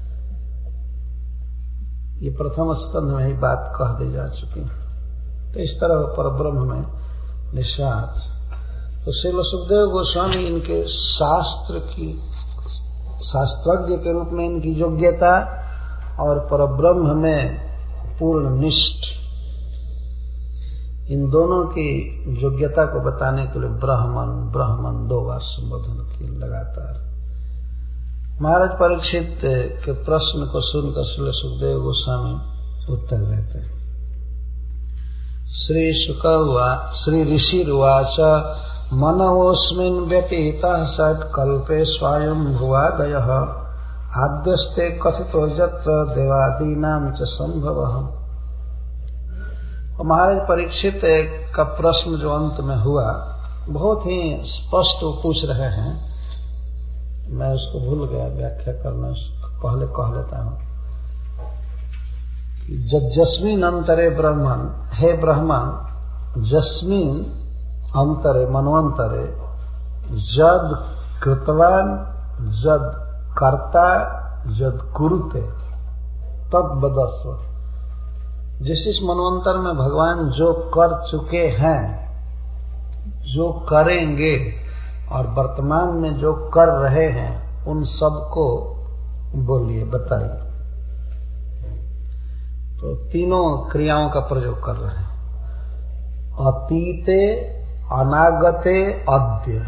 B: ये प्रथम स्कंध में ही बात कह दी जा चुकी। तो इस तरह परब्रह्म में निष्णात। तो श्री सुखदेव गोस्वामी इनके शास्त्र की, शास्त्रज्ञ के रूप में इनकी योग्यता और परब्रह्म में पूर्ण निष्ठ, इन दोनों की योग्यता को बताने के लिए ब्राह्मण ब्राह्मण दो बार संबोधन की लगातार। महाराज परीक्षित के प्रश्न को सुनकर श्री सुखदेव गोस्वामी उत्तर देते हैं। श्री शुक श्री ऋषिर्वाच मनवोऽस्मिन् व्यतीतः षट्कल्पे स्वयंभुवादयः आद्यस्ते कथितो यत्र देवादीनां च संभवः। महाराज परीक्षित का प्रश्न जो अंत में हुआ बहुत ही स्पष्ट पूछ रहे हैं, मैं उसको भूल गया व्याख्या करना, पहले कह लेता हूं। जज्जस्मिन् अंतरे ब्रह्मन्, हे ब्रह्मन जस्मिन अंतरे मनवंतरे जद कृतवान जद कर्ता जद कुरुते तद्वदस्व। जिस इस मनवंतर में भगवान जो कर चुके हैं, जो करेंगे और वर्तमान में जो कर रहे हैं, उन सब को बोलिए, बताइए। तो तीनों क्रियाओं का प्रयोग कर रहे हैं। अतीते अनागते अद्य।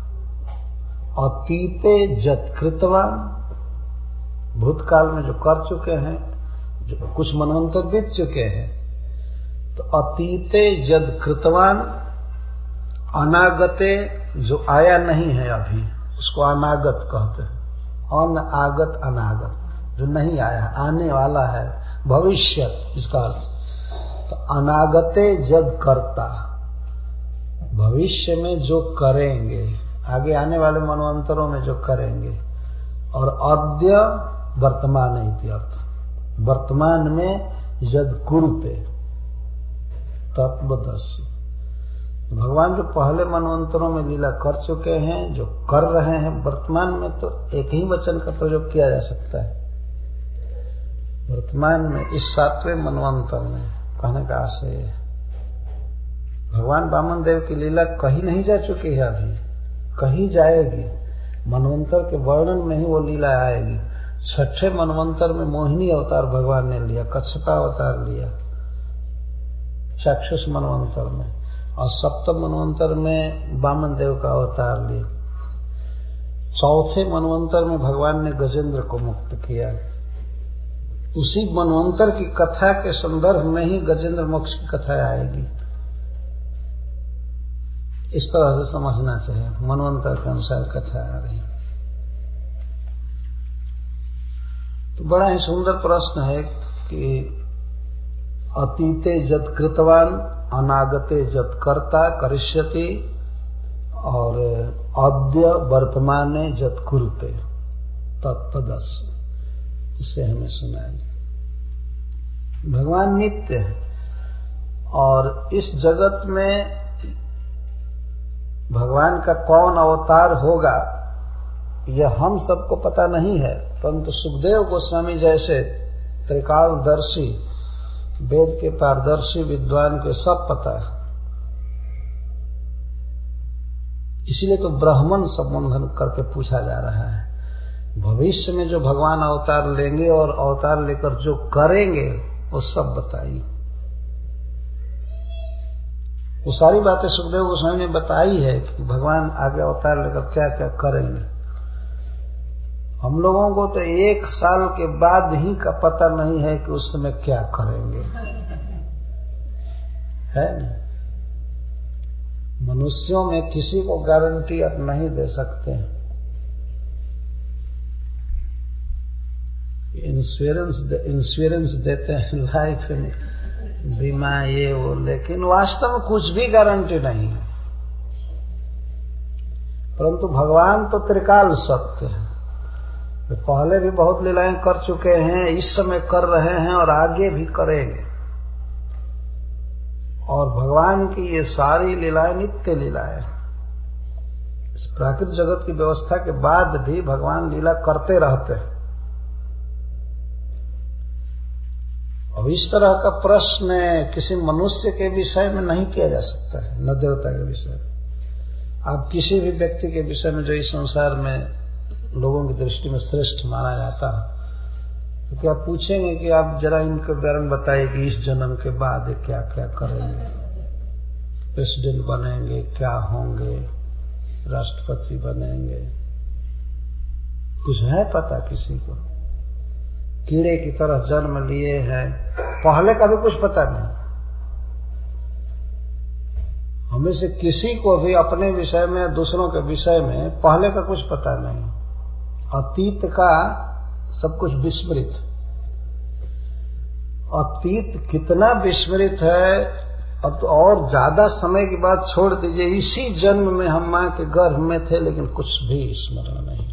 B: अतीते जत कृतवान, भूतकाल में जो कर चुके हैं, जो कुछ मनवंतर बीत चुके हैं, तो अतीते जद कृतवान, अनागते जो आया नहीं है अभी, उसको अनागत कहते हैं। अनागत अनागत जो नहीं आया, आने वाला है, भविष्य इसका अर्थ। तो अनागते जद कर्ता, भविष्य में जो करेंगे, आगे आने वाले मनवंतरों में जो करेंगे। और अद्य वर्तमान इत्यर्थ, वर्तमान में यद कुरुते तत्वदस्य। भगवान जो पहले मनवंतरों में लीला कर चुके हैं, जो कर रहे हैं वर्तमान में, तो एक ही वचन का प्रयोग किया जा सकता है। वर्तमान में इस सातवें मनवंतर में कहने का आशय है, भगवान वामन देव की लीला कहीं नहीं जा चुकी है, अभी कहीं जाएगी। मनवंतर के वर्णन में ही वो लीला आएगी। छठे मनवंतर में मोहिनी अवतार भगवान ने लिया, कच्छपा अवतार लिया चाक्षुष मनवंतर में, और सप्तम मनवंतर में वामन देव का अवतार लिया। चौथे मनवंतर में भगवान ने गजेंद्र को मुक्त किया। उसी मनवंतर की कथा के संदर्भ में ही गजेंद्र मोक्ष की कथा आएगी। इस तरह से समझना चाहिए, मनवंतर के अनुसार कथा आ रही। तो बड़ा ही सुंदर प्रश्न है कि अतीते जद कृतवान, अनागते जद कर्ता करिष्यति, और अद्य वर्तमाने जद कुरुते तत्पदस्य। इसे हमें सुनाए। भगवान नित्य है और इस जगत में भगवान का कौन अवतार होगा यह हम सबको पता नहीं है, परंतु सुखदेव गोस्वामी जैसे त्रिकालदर्शी, वेद के पारदर्शी विद्वान के सब पता है। इसीलिए तो ब्राह्मण संबोधन करके पूछा जा रहा है, भविष्य में जो भगवान अवतार लेंगे और अवतार लेकर जो करेंगे वो सब बताइए। वो सारी बातें सुखदेव गोस्वामी ने बताई है कि भगवान आगे अवतार लेकर क्या क्या करेंगे। हम लोगों को तो एक साल के बाद ही का पता नहीं है कि उस समय क्या करेंगे, है नहीं। मनुष्यों में किसी को गारंटी अब नहीं दे सकते हैं। इंश्योरेंस इंश्योरेंस देते हैं लाइफ में, बीमा ये वो, लेकिन वास्तव में कुछ भी गारंटी नहीं है। परंतु भगवान तो त्रिकाल सत्य है, वे पहले भी बहुत लीलाएं कर चुके हैं, इस समय कर रहे हैं और आगे भी करेंगे। और भगवान की ये सारी लीलाएं नित्य लीलाएं, इस प्राकृतिक जगत की व्यवस्था के बाद भी भगवान लीला करते रहते हैं। अब इस तरह का प्रश्न किसी मनुष्य के विषय में नहीं किया जा सकता है, न देवता के विषय में। आप किसी भी व्यक्ति के विषय में जो इस संसार में लोगों की दृष्टि में श्रेष्ठ माना जाता है, तो क्या पूछेंगे कि आप जरा इनके बारे में बताइए कि इस जन्म के बाद क्या क्या करेंगे, प्रेसिडेंट बनेंगे, क्या होंगे, राष्ट्रपति बनेंगे, कुछ है पता किसी को? कीड़े की तरह जन्म लिए हैं, पहले का भी कुछ पता नहीं। हमें से किसी को भी अपने विषय में, दूसरों के विषय में पहले का कुछ पता नहीं। अतीत का सब कुछ विस्मृत। अतीत कितना विस्मृत है, अब तो और ज्यादा समय की बात छोड़ दीजिए। इसी जन्म में हम मां के गर्भ में थे, लेकिन कुछ भी स्मरण नहीं।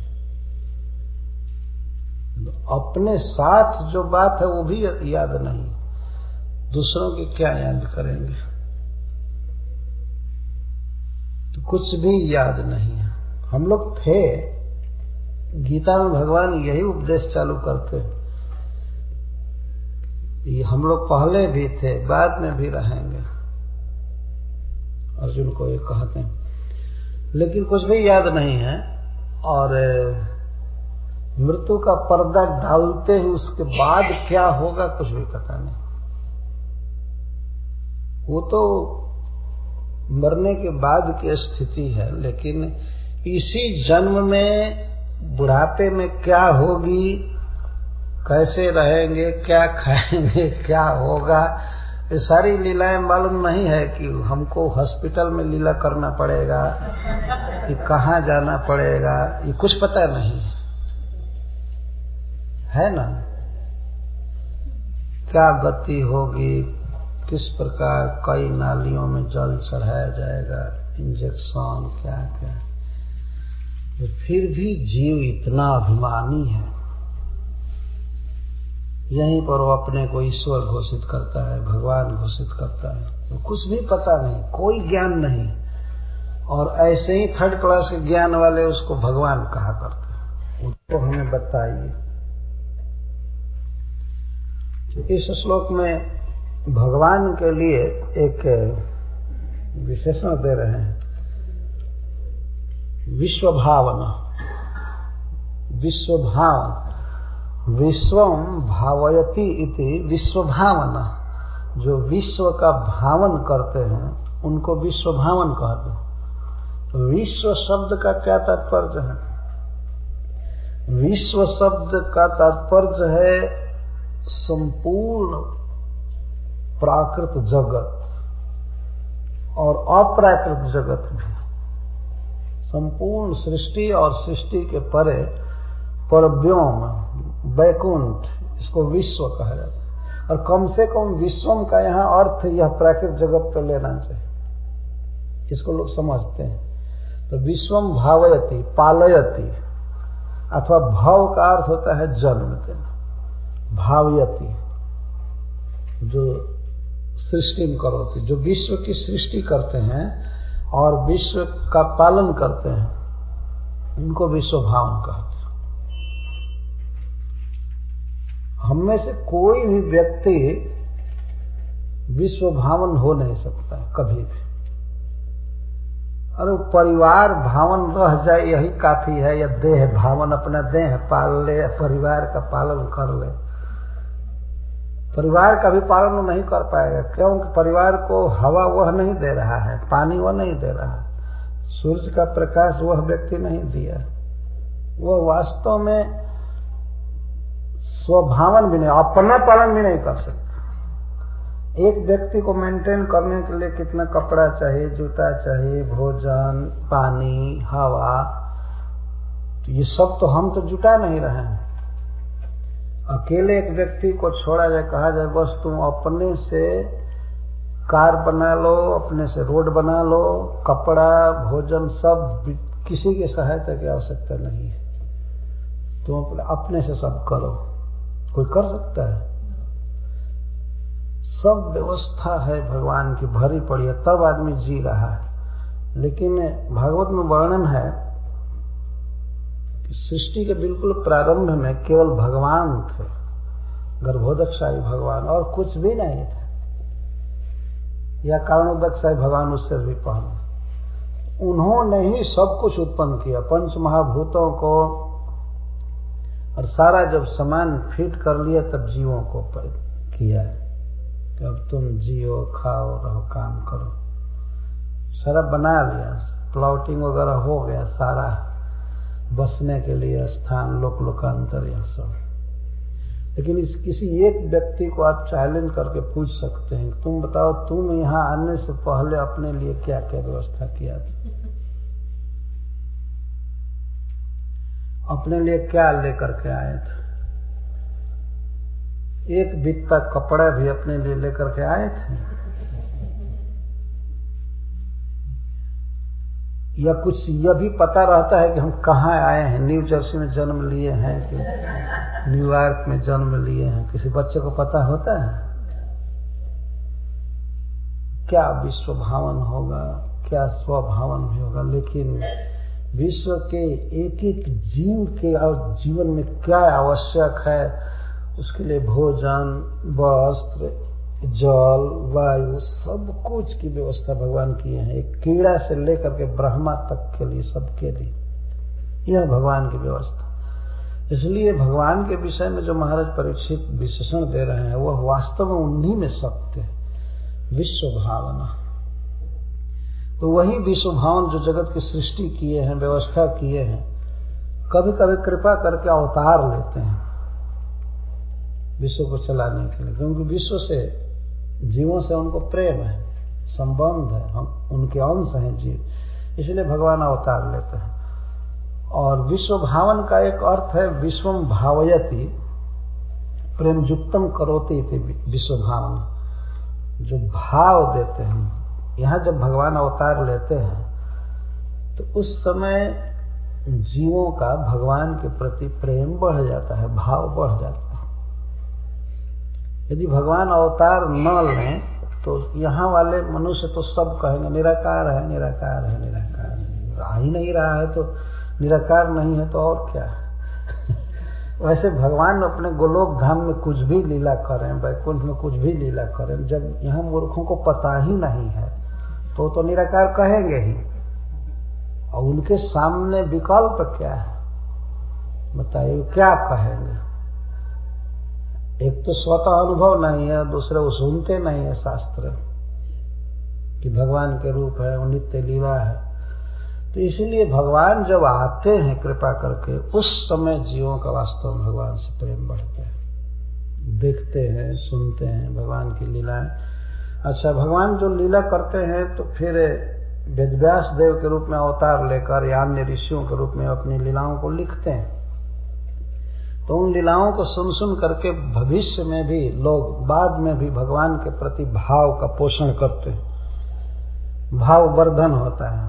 B: अपने साथ जो बात है वो भी याद नहीं, दूसरों की क्या याद करेंगे। तो कुछ भी याद नहीं है। हम लोग थे, गीता में भगवान यही उपदेश चालू करते हैं, ये हम लोग पहले भी थे, बाद में भी रहेंगे, अर्जुन को ये कहते हैं। लेकिन कुछ भी याद नहीं है, और मृत्यु का पर्दा डालते ही उसके बाद क्या होगा कुछ भी पता नहीं। वो तो मरने के बाद की स्थिति है, लेकिन इसी जन्म में बुढ़ापे में क्या होगी, कैसे रहेंगे, क्या खाएंगे, क्या होगा, ये सारी लीलाएं मालूम नहीं है। कि हमको हॉस्पिटल में लीला करना पड़ेगा कि कहाँ जाना पड़ेगा, ये कुछ पता नहीं है ना। क्या गति होगी, किस प्रकार कई नालियों में जल चढ़ाया जाएगा, इंजेक्शन क्या क्या। तो फिर भी जीव इतना अभिमानी है, यहीं पर वो अपने को ईश्वर घोषित करता है, भगवान घोषित करता है। तो कुछ भी पता नहीं, कोई ज्ञान नहीं, और ऐसे ही थर्ड क्लास के ज्ञान वाले उसको भगवान कहा करते हैं। उसको हमें बताइए। इस श्लोक में भगवान के लिए एक विशेषण दे रहे हैं, विश्व भावना। विश्व भावना, विश्वम भावयति इति विश्व भावना। जो विश्व का भावन करते हैं उनको विश्व भावन कहते हैं। तो विश्व शब्द का क्या तात्पर्य है? विश्व शब्द का तात्पर्य है संपूर्ण प्राकृत जगत और अप्राकृत जगत भी, संपूर्ण सृष्टि और सृष्टि के परे परव्योम वैकुंठ, इसको विश्व कहा जाता है। और कम से कम विश्वम का यहाँ अर्थ यह प्राकृत जगत तो लेना चाहिए, इसको लोग समझते हैं। तो विश्वम भावयति, पालयति, अथवा भाव का अर्थ होता है जन्म देना। भावयति जो सृष्टि करोति, जो विश्व की सृष्टि करते हैं और विश्व का पालन करते हैं, उनको विश्व भावन कहते हैं। हम में से कोई भी व्यक्ति विश्व भावन हो नहीं सकता है कभी भी। अरे परिवार भावन रह जाए यही काफी है, या देह भावन, अपना देह पाल ले, परिवार का पालन कर ले। परिवार का भी पालन नहीं कर पाएगा, क्योंकि परिवार को हवा वह नहीं दे रहा है, पानी वह नहीं दे रहा है, सूर्य का प्रकाश वह व्यक्ति नहीं दिया, वह वास्तव में स्वभावन भी नहीं, अपना पालन भी नहीं कर सकता। एक व्यक्ति को मेंटेन करने के लिए कितना कपड़ा चाहिए, जूता चाहिए, भोजन, पानी, हवा, तो ये सब तो हम तो जुटा नहीं रहे हैं। अकेले एक व्यक्ति को छोड़ा जाए, कहा जाए बस तुम अपने से कार बना लो, अपने से रोड बना लो, कपड़ा, भोजन सब किसी की सहायता की आवश्यकता नहीं है, तुम अपने से सब करो। कोई कर सकता है? सब व्यवस्था है भगवान की भरी पड़ी है, तब आदमी जी रहा है। लेकिन भागवत में वर्णन है कि सृष्टि के बिल्कुल प्रारंभ में केवल भगवान थे, गर्भोदकशाही भगवान, और कुछ भी नहीं था, या कारणोदकशाही भगवान उससे भी पहले। उन्होंने ही सब कुछ उत्पन्न किया, पंच महाभूतों को, और सारा जब सामान फिट कर लिया तब जीवों को किया है कि अब तुम जियो, खाओ, रहो, काम करो। सारा बना लिया, प्लॉटिंग वगैरह हो गया, सारा बसने के लिए स्थान, लोक लोकांतर, यह सब। लेकिन इस किसी एक व्यक्ति को आप चैलेंज करके पूछ सकते हैं, तुम बताओ तुम यहाँ आने से पहले अपने लिए क्या क्या व्यवस्था किया था, अपने लिए क्या लेकर के आए थे? एक बित्ता कपड़ा भी अपने लिए लेकर के आए थे? या कुछ यह भी पता रहता है कि हम कहाँ आए हैं? न्यू जर्सी में जन्म लिए हैं कि न्यूयॉर्क में जन्म लिए हैं? किसी बच्चे को पता होता है? क्या विश्व भावन होगा, क्या स्वभावन भी होगा, लेकिन विश्व के एक एक जीव के जीवन में क्या आवश्यक है, उसके लिए भोजन, वस्त्र, जल, वायु, सब कुछ की व्यवस्था भगवान किए हैं। एक कीड़ा से लेकर के ब्रह्मा तक के लिए, सबके लिए यह भगवान की व्यवस्था। इसलिए भगवान के विषय में जो महाराज परीक्षित विशेषण दे रहे हैं वह वास्तव में उन्हीं में सत्य है, विश्व भावना। तो वही विश्व भावन जो जगत की सृष्टि किए हैं, व्यवस्था किए हैं, कभी कभी कृपा करके अवतार लेते हैं विश्व को चलाने के लिए, क्योंकि विश्व से, जीवों से उनको प्रेम है, संबंध है, हम उनके अंश हैं जीव, इसलिए भगवान अवतार लेते हैं। और विश्व भावन का एक अर्थ है विश्वम भावयति प्रेम युक्तम करोति इति विश्व भावना, जो भाव देते हैं। यहां जब भगवान अवतार लेते हैं तो उस समय जीवों का भगवान के प्रति प्रेम बढ़ जाता है, भाव बढ़ जाता है। यदि भगवान अवतार न लें तो यहाँ वाले मनुष्य तो सब कहेंगे निराकार है, निराकार है, निराकार है, आ ही नहीं रहा है तो निराकार नहीं है तो और क्या है। वैसे भगवान अपने गोलोक धाम में कुछ भी लीला करें, वैकुंठ में कुछ भी लीला करें, जब यहाँ मूर्खों को पता ही नहीं है तो तो निराकार कहेंगे ही, और उनके सामने विकल्प क्या है बताइए, क्या कहेंगे। एक तो स्वतः अनुभव नहीं है, दूसरे वो सुनते नहीं है शास्त्र कि भगवान के रूप है, वो नित्य लीला है। तो इसलिए भगवान जब आते हैं कृपा करके, उस समय जीवों का वास्तव में भगवान से प्रेम बढ़ता है, देखते हैं, सुनते हैं भगवान की लीलाएं। अच्छा, भगवान जो लीला करते हैं तो फिर वेदव्यास देव के रूप में अवतार लेकर या अन्य ऋषियों के रूप में अपनी लीलाओं को लिखते हैं, तो उन लीलाओं को सुन सुन करके भविष्य में भी लोग बाद में भी भगवान के प्रति भाव का पोषण करते हैं, भाव वर्धन होता है।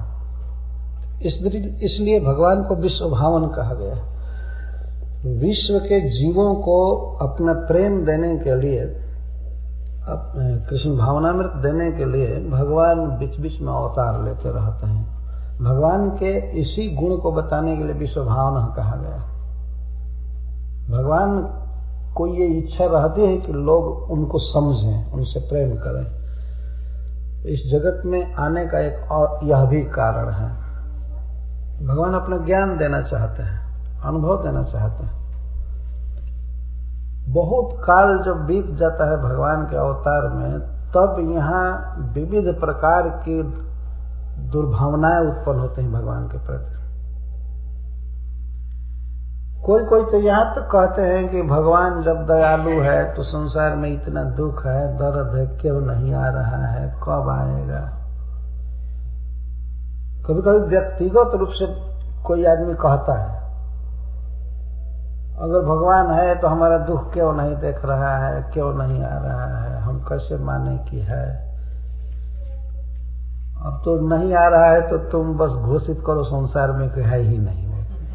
B: इसलिए भगवान को विश्व भावन कहा गया है। विश्व के जीवों को अपना प्रेम देने के लिए, कृष्ण भावनामृत देने के लिए भगवान बीच बीच में अवतार लेते रहते हैं। भगवान के इसी गुण को बताने के लिए विश्व भावना कहा गया। भगवान को ये इच्छा रहती है कि लोग उनको समझें, उनसे प्रेम करें। इस जगत में आने का एक और यह भी कारण है, भगवान अपना ज्ञान देना चाहते हैं, अनुभव देना चाहते हैं। बहुत काल जब बीत जाता है भगवान के अवतार में, तब यहाँ विविध प्रकार की दुर्भावनाएं उत्पन्न होती हैं भगवान के प्रति। कोई कोई तो यहाँ तक कहते हैं कि भगवान जब दयालु है तो संसार में इतना दुख है, दर्द है, क्यों नहीं आ रहा है, कब आएगा। कभी कभी व्यक्तिगत रूप से कोई आदमी कहता है अगर भगवान है तो हमारा दुख क्यों नहीं देख रहा है, क्यों नहीं आ रहा है, हम कैसे माने कि है। अब तो नहीं आ रहा है तो तुम बस घोषित करो संसार में कि है ही नहीं।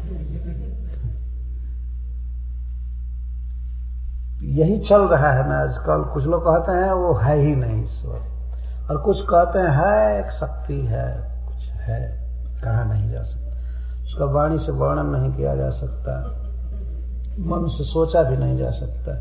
B: यही चल रहा है ना आजकल। कुछ लोग कहते हैं वो है ही नहीं ईश्वर, और कुछ कहते हैं है एक शक्ति है, कुछ है, कहा नहीं जा सकता, उसका वाणी से वर्णन नहीं किया जा सकता, मन से सोचा भी नहीं जा सकता।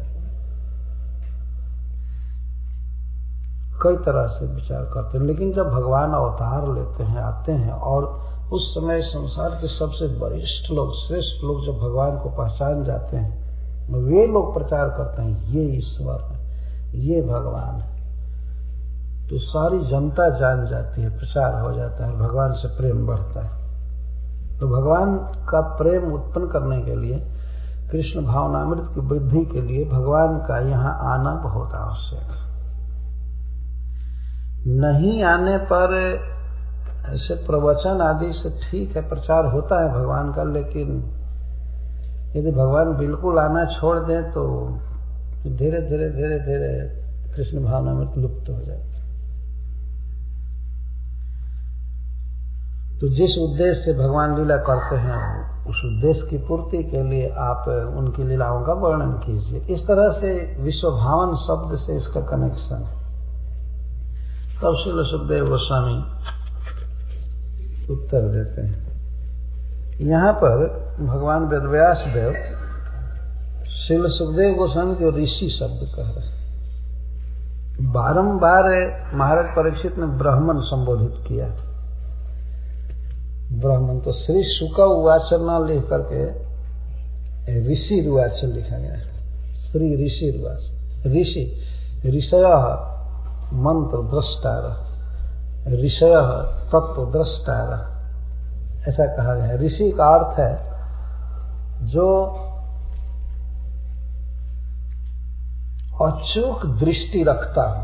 B: कई तरह से विचार करते हैं, लेकिन जब भगवान अवतार लेते हैं, आते हैं, और उस समय संसार के सबसे वरिष्ठ लोग, श्रेष्ठ लोग जब भगवान को पहचान जाते हैं, वे लोग प्रचार करते हैं ये ईश्वर है, ये भगवान है, तो सारी जनता जान जाती है, प्रचार हो जाता है, भगवान से प्रेम बढ़ता है। तो भगवान का प्रेम उत्पन्न करने के लिए, कृष्ण भावनामृत की वृद्धि के लिए भगवान का यहाँ आना बहुत आवश्यक है। नहीं आने पर ऐसे प्रवचन आदि से ठीक है, प्रचार होता है भगवान का, लेकिन यदि भगवान बिल्कुल आना छोड़ दें तो धीरे धीरे धीरे धीरे कृष्ण भावनामृत लुप्त हो जाए। तो जिस उद्देश्य से भगवान लीला करते हैं, उस उद्देश्य की पूर्ति के लिए आप उनकी लीलाओं का वर्णन कीजिए। इस तरह से विश्व भावन शब्द से इसका कनेक्शन है। तब श्रील सुखदेव गोस्वामी उत्तर देते हैं। यहाँ पर भगवान वेदव्यास देव श्रील सुखदेव गोस्वामी को ऋषि शब्द कह रहे हैं। बारंबार महाराज परीक्षित ने ब्राह्मण संबोधित किया। ब्राह्मण तो श्री शुक उवाच न लिख करके ऋषि रुवाच लिखा गया है। श्री ऋषि रुवाच, ऋषि ऋषय मंत्र द्रष्टार, ऋषय तत्व द्रष्टार, ऐसा कहा गया है। ऋषि का अर्थ है जो अचूक दृष्टि रखता है।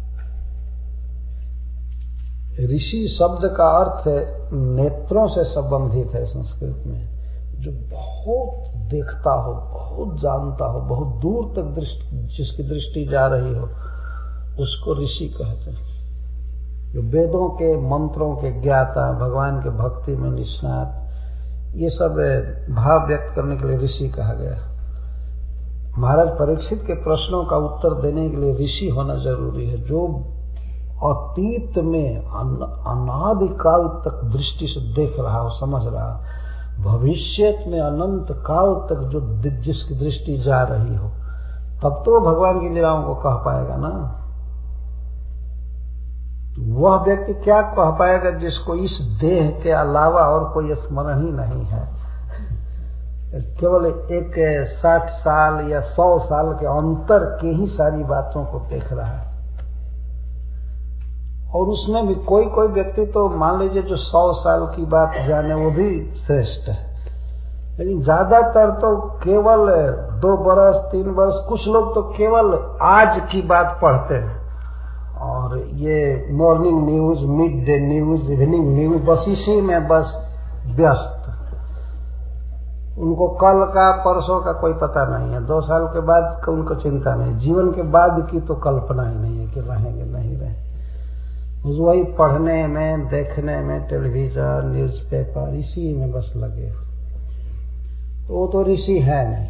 B: ऋषि शब्द का अर्थ है नेत्रों से संबंधित है संस्कृत में, जो बहुत देखता हो, बहुत जानता हो, बहुत दूर तक दृष्टि, जिसकी दृष्टि जा रही हो, उसको ऋषि कहते हैं। जो वेदों के मंत्रों के ज्ञाता, भगवान के भक्ति में निष्णात, ये सब भाव व्यक्त करने के लिए ऋषि कहा गया। महाराज परीक्षित के प्रश्नों का उत्तर देने के लिए ऋषि होना जरूरी है, जो अतीत में अनादिकाल तक दृष्टि से देख रहा हो, समझ रहा, भविष्य में अनंत काल तक जो जिसकी दृष्टि जा रही हो, तब तो भगवान की लीलाओं को कह पाएगा ना। वह व्यक्ति क्या कह पाएगा जिसको इस देह के अलावा और कोई स्मरण ही नहीं है, केवल एक साठ साल या सौ साल के अंतर के ही सारी बातों को देख रहा है। और उसमें भी कोई कोई व्यक्ति तो मान लीजिए जो सौ साल की बात जाने वो भी श्रेष्ठ है, लेकिन ज्यादातर तो केवल दो बरस तीन बरस, कुछ लोग तो केवल आज की बात पढ़ते हैं और ये morning news, mid day news, evening news, बस इसी में बस व्यस्त। उनको कल का परसों का कोई पता नहीं है, दो साल के बाद का उनको चिंता नहीं, जीवन के बाद की तो कल्पना ही नहीं है कि रहेंगे नहीं रहेंगे। वही पढ़ने में, देखने में, टेलीविजन, न्यूज़पेपर, इसी में बस लगे। तो वो तो ऋषि है नहीं,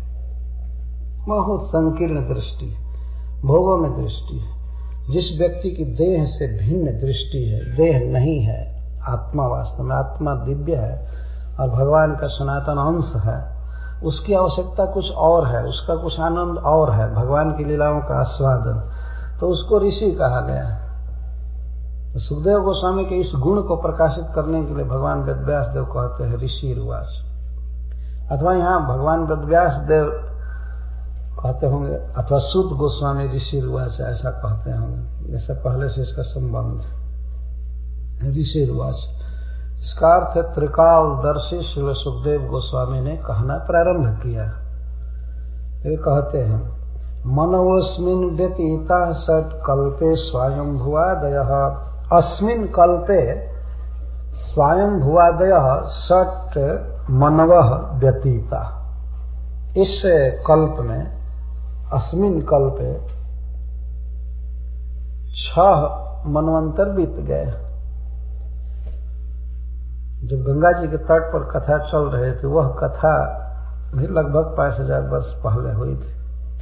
B: बहुत संकीर्ण दृष्टि है, भोगों में दृष्टि है। जिस व्यक्ति की देह से भिन्न दृष्टि है, देह नहीं है, आत्मा वास्तव में आत्मा दिव्य है और भगवान का सनातन अंश है, उसकी आवश्यकता कुछ और है, उसका कुछ आनंद और है, भगवान की लीलाओं का आस्वादन, तो उसको ऋषि कहा गया है। तो सुखदेव गोस्वामी के इस गुण को प्रकाशित करने के लिए भगवान वेदव्यास देव कहते हैं ऋषि रुवाच, अथवा यहाँ भगवान वेदव्यास देव कहते होंगे अथवा सुत गोस्वामी ऋषि रुवाच ऐसा कहते होंगे, जैसा पहले से इसका संबंध ऋषि रुवाच। इसका अर्थ है त्रिकालदर्शी श्री सुखदेव गोस्वामी ने कहना प्रारंभ किया। वे कहते हैं मनवोस्मिन् व्यतीता षट् कल्पे स्वयंभुवादयः, अस्मिन् कल्पे स्वयंभुवादयः षट् मनवः व्यतीता। इस कल्प में, अस्मिन् कल्पे छह मनवंतर बीत गए। जब गंगा जी के तट पर कथा चल रहे थे, वह कथा भी लगभग पांच हजार वर्ष पहले हुई थी।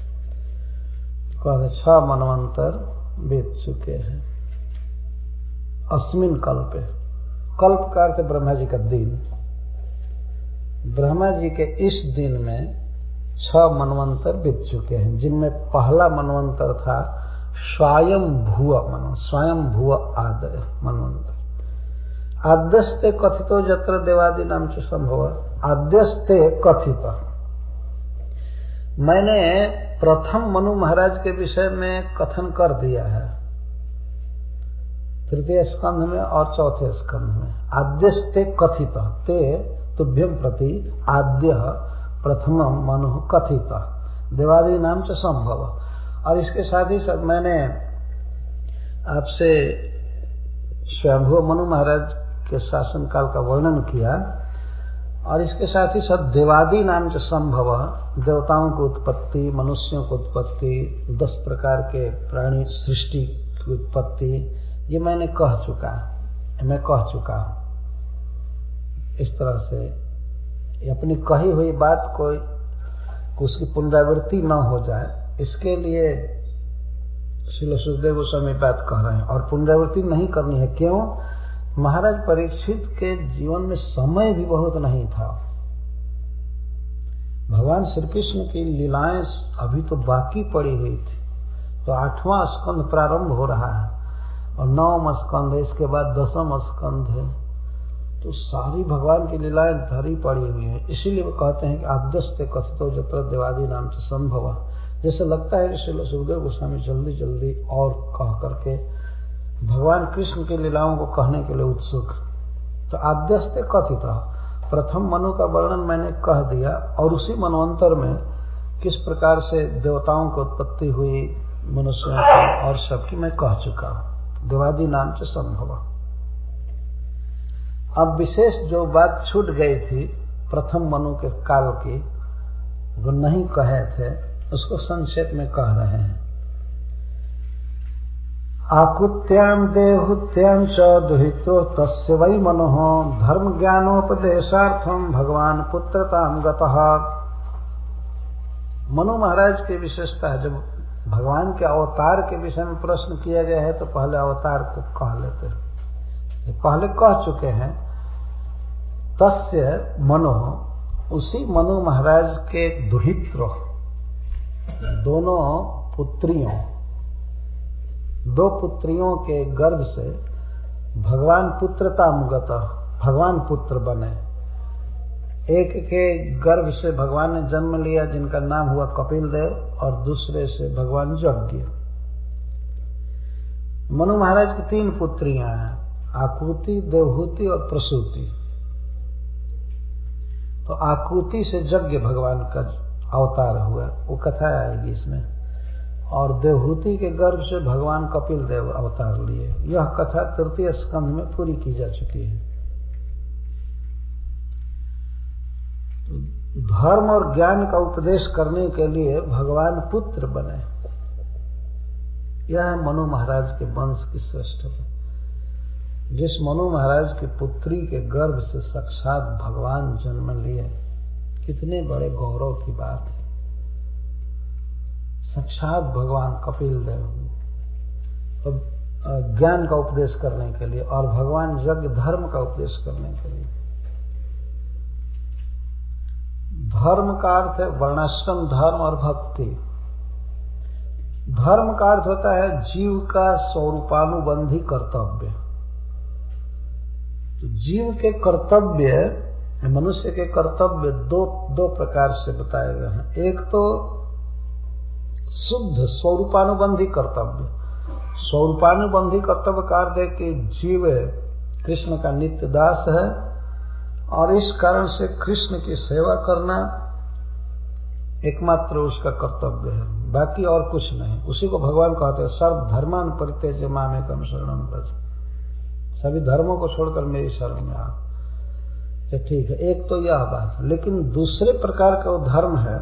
B: कहते छह मनवंतर बीत चुके हैं। अस्मिन कल्पे, कल्प का अर्थ ब्रह्मा जी का दिन, ब्रह्मा जी के इस दिन में छह मनवंतर बीत चुके हैं, जिनमें पहला मनवंतर था स्वयंभुव मन स्वयंभुव आदय मनवंतर। आद्यस्ते कथितो यत्र देवादि नाम च संभव, आद्यस्ते कथित। मैंने प्रथम मनु महाराज के विषय में कथन कर दिया है तृतीय स्कंध में और चौथे स्कंध में। आद्यस्ते कथित, ते तुभ्यम प्रति आद्य प्रथम मनु कथित देवादि नाम च संभव। और इसके साथ ही साथ मैंने आपसे स्वयंभू मनु महाराज के शासन काल का वर्णन किया, और इसके साथ ही साथ देवादि नाम से संभव, देवताओं की उत्पत्ति, मनुष्यों की उत्पत्ति, दस प्रकार के प्राणी सृष्टि की उत्पत्ति, ये मैंने कह चुका मैं कह चुका हूं। इस तरह से अपनी कही हुई बात को उसकी पुनरावृत्ति न हो जाए, इसके लिए श्री सुखदेव गोस्वामी बात कह रहे हैं। और पुनरावृत्ति नहीं करनी है, क्यों? महाराज परीक्षित के जीवन में समय भी बहुत नहीं था। भगवान श्री कृष्ण की लीलाएं अभी तो बाकी पड़ी हुई थी, तो आठवां स्कंद प्रारंभ हो रहा है और नवम स्कंद है, इसके बाद दसम स्कंद है, तो सारी भगवान की लीलाएं धरी पड़ी हुई है। इसीलिए वो कहते हैं कि आद्यस्ते कथितो जत्र देवादि नाम से संभव, जैसे लगता है कि श्रील सुखदेव गोस्वामी जल्दी जल्दी और कह करके भगवान कृष्ण की लीलाओं को कहने के लिए उत्सुक। तो आद्यस्ते कथित, प्रथम मनु का वर्णन मैंने कह दिया और उसी मनवंतर में किस प्रकार से देवताओं की उत्पत्ति हुई, मनुष्यों की और सबकी मैं कह चुका हूं। देवादि नाम से संभव। अब विशेष जो बात छूट गई थी प्रथम मनु के काल की, वो नहीं कहे थे, उसको संक्षेप में कह रहे हैं। आकुत्याम देहुत्याम च दुहित्रो तस्य वै मनोः धर्म ज्ञानोपदेशार्थम भगवान पुत्रताम गतः। मनु महाराज की विशेषता है, जब भगवान के अवतार के विषय में प्रश्न किया गया है तो पहले अवतार को कह लेते हैं। पहले कह चुके हैं तस्य मनोः, उसी मनु महाराज के दुहित्र, दोनों पुत्रियों, दो पुत्रियों के गर्भ से भगवान पुत्रतामुगत, भगवान पुत्र बने। एक के गर्भ से भगवान ने जन्म लिया जिनका नाम हुआ कपिल देव, और दूसरे से भगवान यज्ञ। मनु महाराज की तीन पुत्रियां हैं, आकुति, देवहूति और प्रसूति। तो आकुति से यज्ञ भगवान का अवतार हुआ, वो कथा आएगी इसमें, और देवहूति के गर्भ से भगवान कपिल देव अवतार लिए। यह कथा तृतीय स्कंध में पूरी की जा चुकी है। धर्म और ज्ञान का उपदेश करने के लिए भगवान पुत्र बने। यह है मनु महाराज के वंश की श्रेष्ठता। जिस मनु महाराज की पुत्री के गर्भ से साक्षात भगवान जन्म लिए, कितने बड़े गौरव की बात है। साक्षात भगवान कपिल देव ज्ञान का उपदेश करने के लिए, और भगवान यज्ञ धर्म का उपदेश करने के लिए। धर्म का अर्थ है वर्णाश्रम धर्म और भक्ति। धर्म का अर्थ होता है जीव का स्वरूपानुबंधी कर्तव्य। तो जीव के कर्तव्य, मनुष्य के कर्तव्य दो दो प्रकार से बताए गए हैं। एक तो शुद्ध स्वरूपानुबंधी कर्तव्य। स्वरूपानुबंधी कर्तव्य का अर्थ है कि जीव कृष्ण का नित्य दास है और इस कारण से कृष्ण की सेवा करना एकमात्र उसका कर्तव्य है, बाकी और कुछ नहीं। उसी को भगवान कहते हैं सर्व धर्मान परित्यज्य मामेकम शरणं व्रज। सभी धर्मों को छोड़कर मेरी शरण में आओ। ठीक है, एक तो यह बात। लेकिन दूसरे प्रकार का वो धर्म है,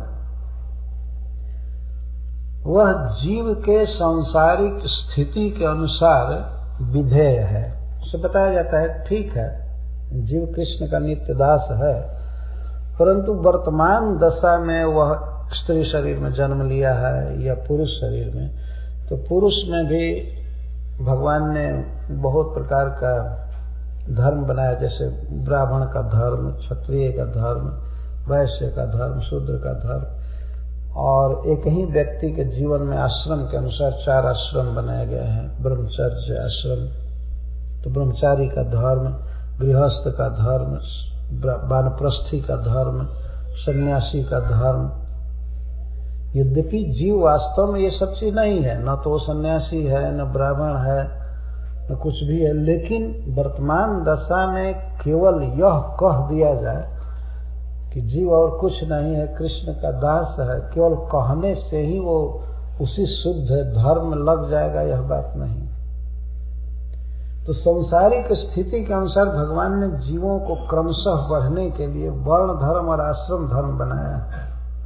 B: वह जीव के सांसारिक स्थिति के अनुसार विधेय है। उसे बताया जाता है ठीक है, जीव कृष्ण का नित्य दास है, परंतु वर्तमान दशा में वह स्त्री शरीर में जन्म लिया है या पुरुष शरीर में, तो पुरुष में भी भगवान ने बहुत प्रकार का धर्म बनाया, जैसे ब्राह्मण का धर्म, क्षत्रिय का धर्म, वैश्य का धर्म, शूद्र का धर्म। और एक ही व्यक्ति के जीवन में आश्रम के अनुसार चार आश्रम बनाए गए हैं। ब्रह्मचर्य आश्रम, तो ब्रह्मचारी का धर्म, गृहस्थ का धर्म, वानप्रस्थी का धर्म, सन्यासी का धर्म। यद्यपि जीव वास्तव में ये सब चीज नहीं है, न तो वो सन्यासी है, न ब्राह्मण है, न कुछ भी है, लेकिन वर्तमान दशा में केवल यह कह दिया जाए कि जीव और कुछ नहीं है, कृष्ण का दास है, केवल कहने से ही वो उसी शुद्ध धर्म लग जाएगा, यह बात नहीं। तो सांसारिक स्थिति के अनुसार भगवान ने जीवों को क्रमशः बढ़ने के लिए वर्ण धर्म और आश्रम धर्म बनाया है।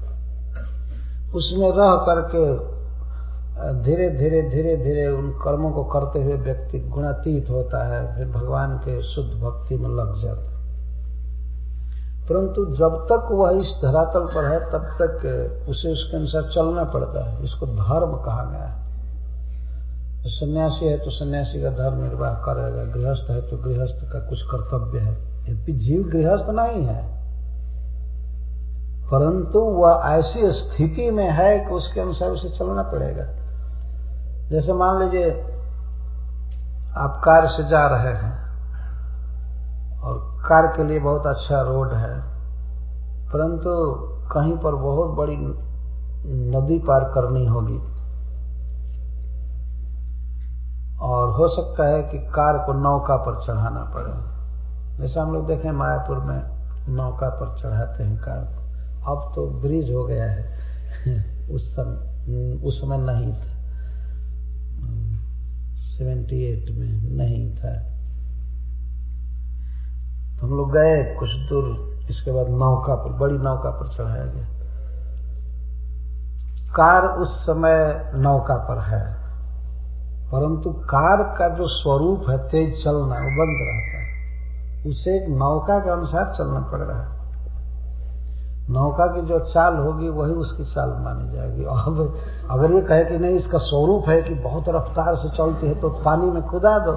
B: उसमें रह करके धीरे धीरे धीरे धीरे उन कर्मों को करते हुए व्यक्ति गुणातीत होता है, फिर भगवान के शुद्ध भक्ति में लग जाता है। परंतु जब तक वह इस धरातल पर है तब तक उसे उसके अनुसार चलना पड़ता है। इसको धर्म कहा गया है। सन्यासी है तो सन्यासी का धर्म निर्वाह करेगा, गृहस्थ है तो गृहस्थ का कुछ कर्तव्य है। यद्यपि जीव गृहस्थ नहीं है, परंतु वह ऐसी स्थिति में है कि उसके अनुसार उसे चलना पड़ेगा। जैसे मान लीजिए आप कार से जा रहे हैं और कार के लिए बहुत अच्छा रोड है, परंतु कहीं पर बहुत बड़ी नदी पार करनी होगी और हो सकता है कि कार को नौका पर चढ़ाना पड़े। जैसे हम लोग देखें मायापुर में नौका पर चढ़ाते हैं कार को। अब तो ब्रिज हो गया है, उस समय उस समय नहीं था, अठहत्तर में नहीं था। तो हम लोग गए कुछ दूर, इसके बाद नौका पर, बड़ी नौका पर चढ़ाया गया। कार उस समय नौका पर है, परंतु कार का जो स्वरूप है तेज चलना, वो बंद रहता है। उसे एक नौका के अनुसार चलना पड़ रहा है। नौका की जो चाल होगी वही उसकी चाल मानी जाएगी। अब अगर ये कहे कि नहीं इसका स्वरूप है कि बहुत रफ्तार से चलती है तो पानी में कूदा दो,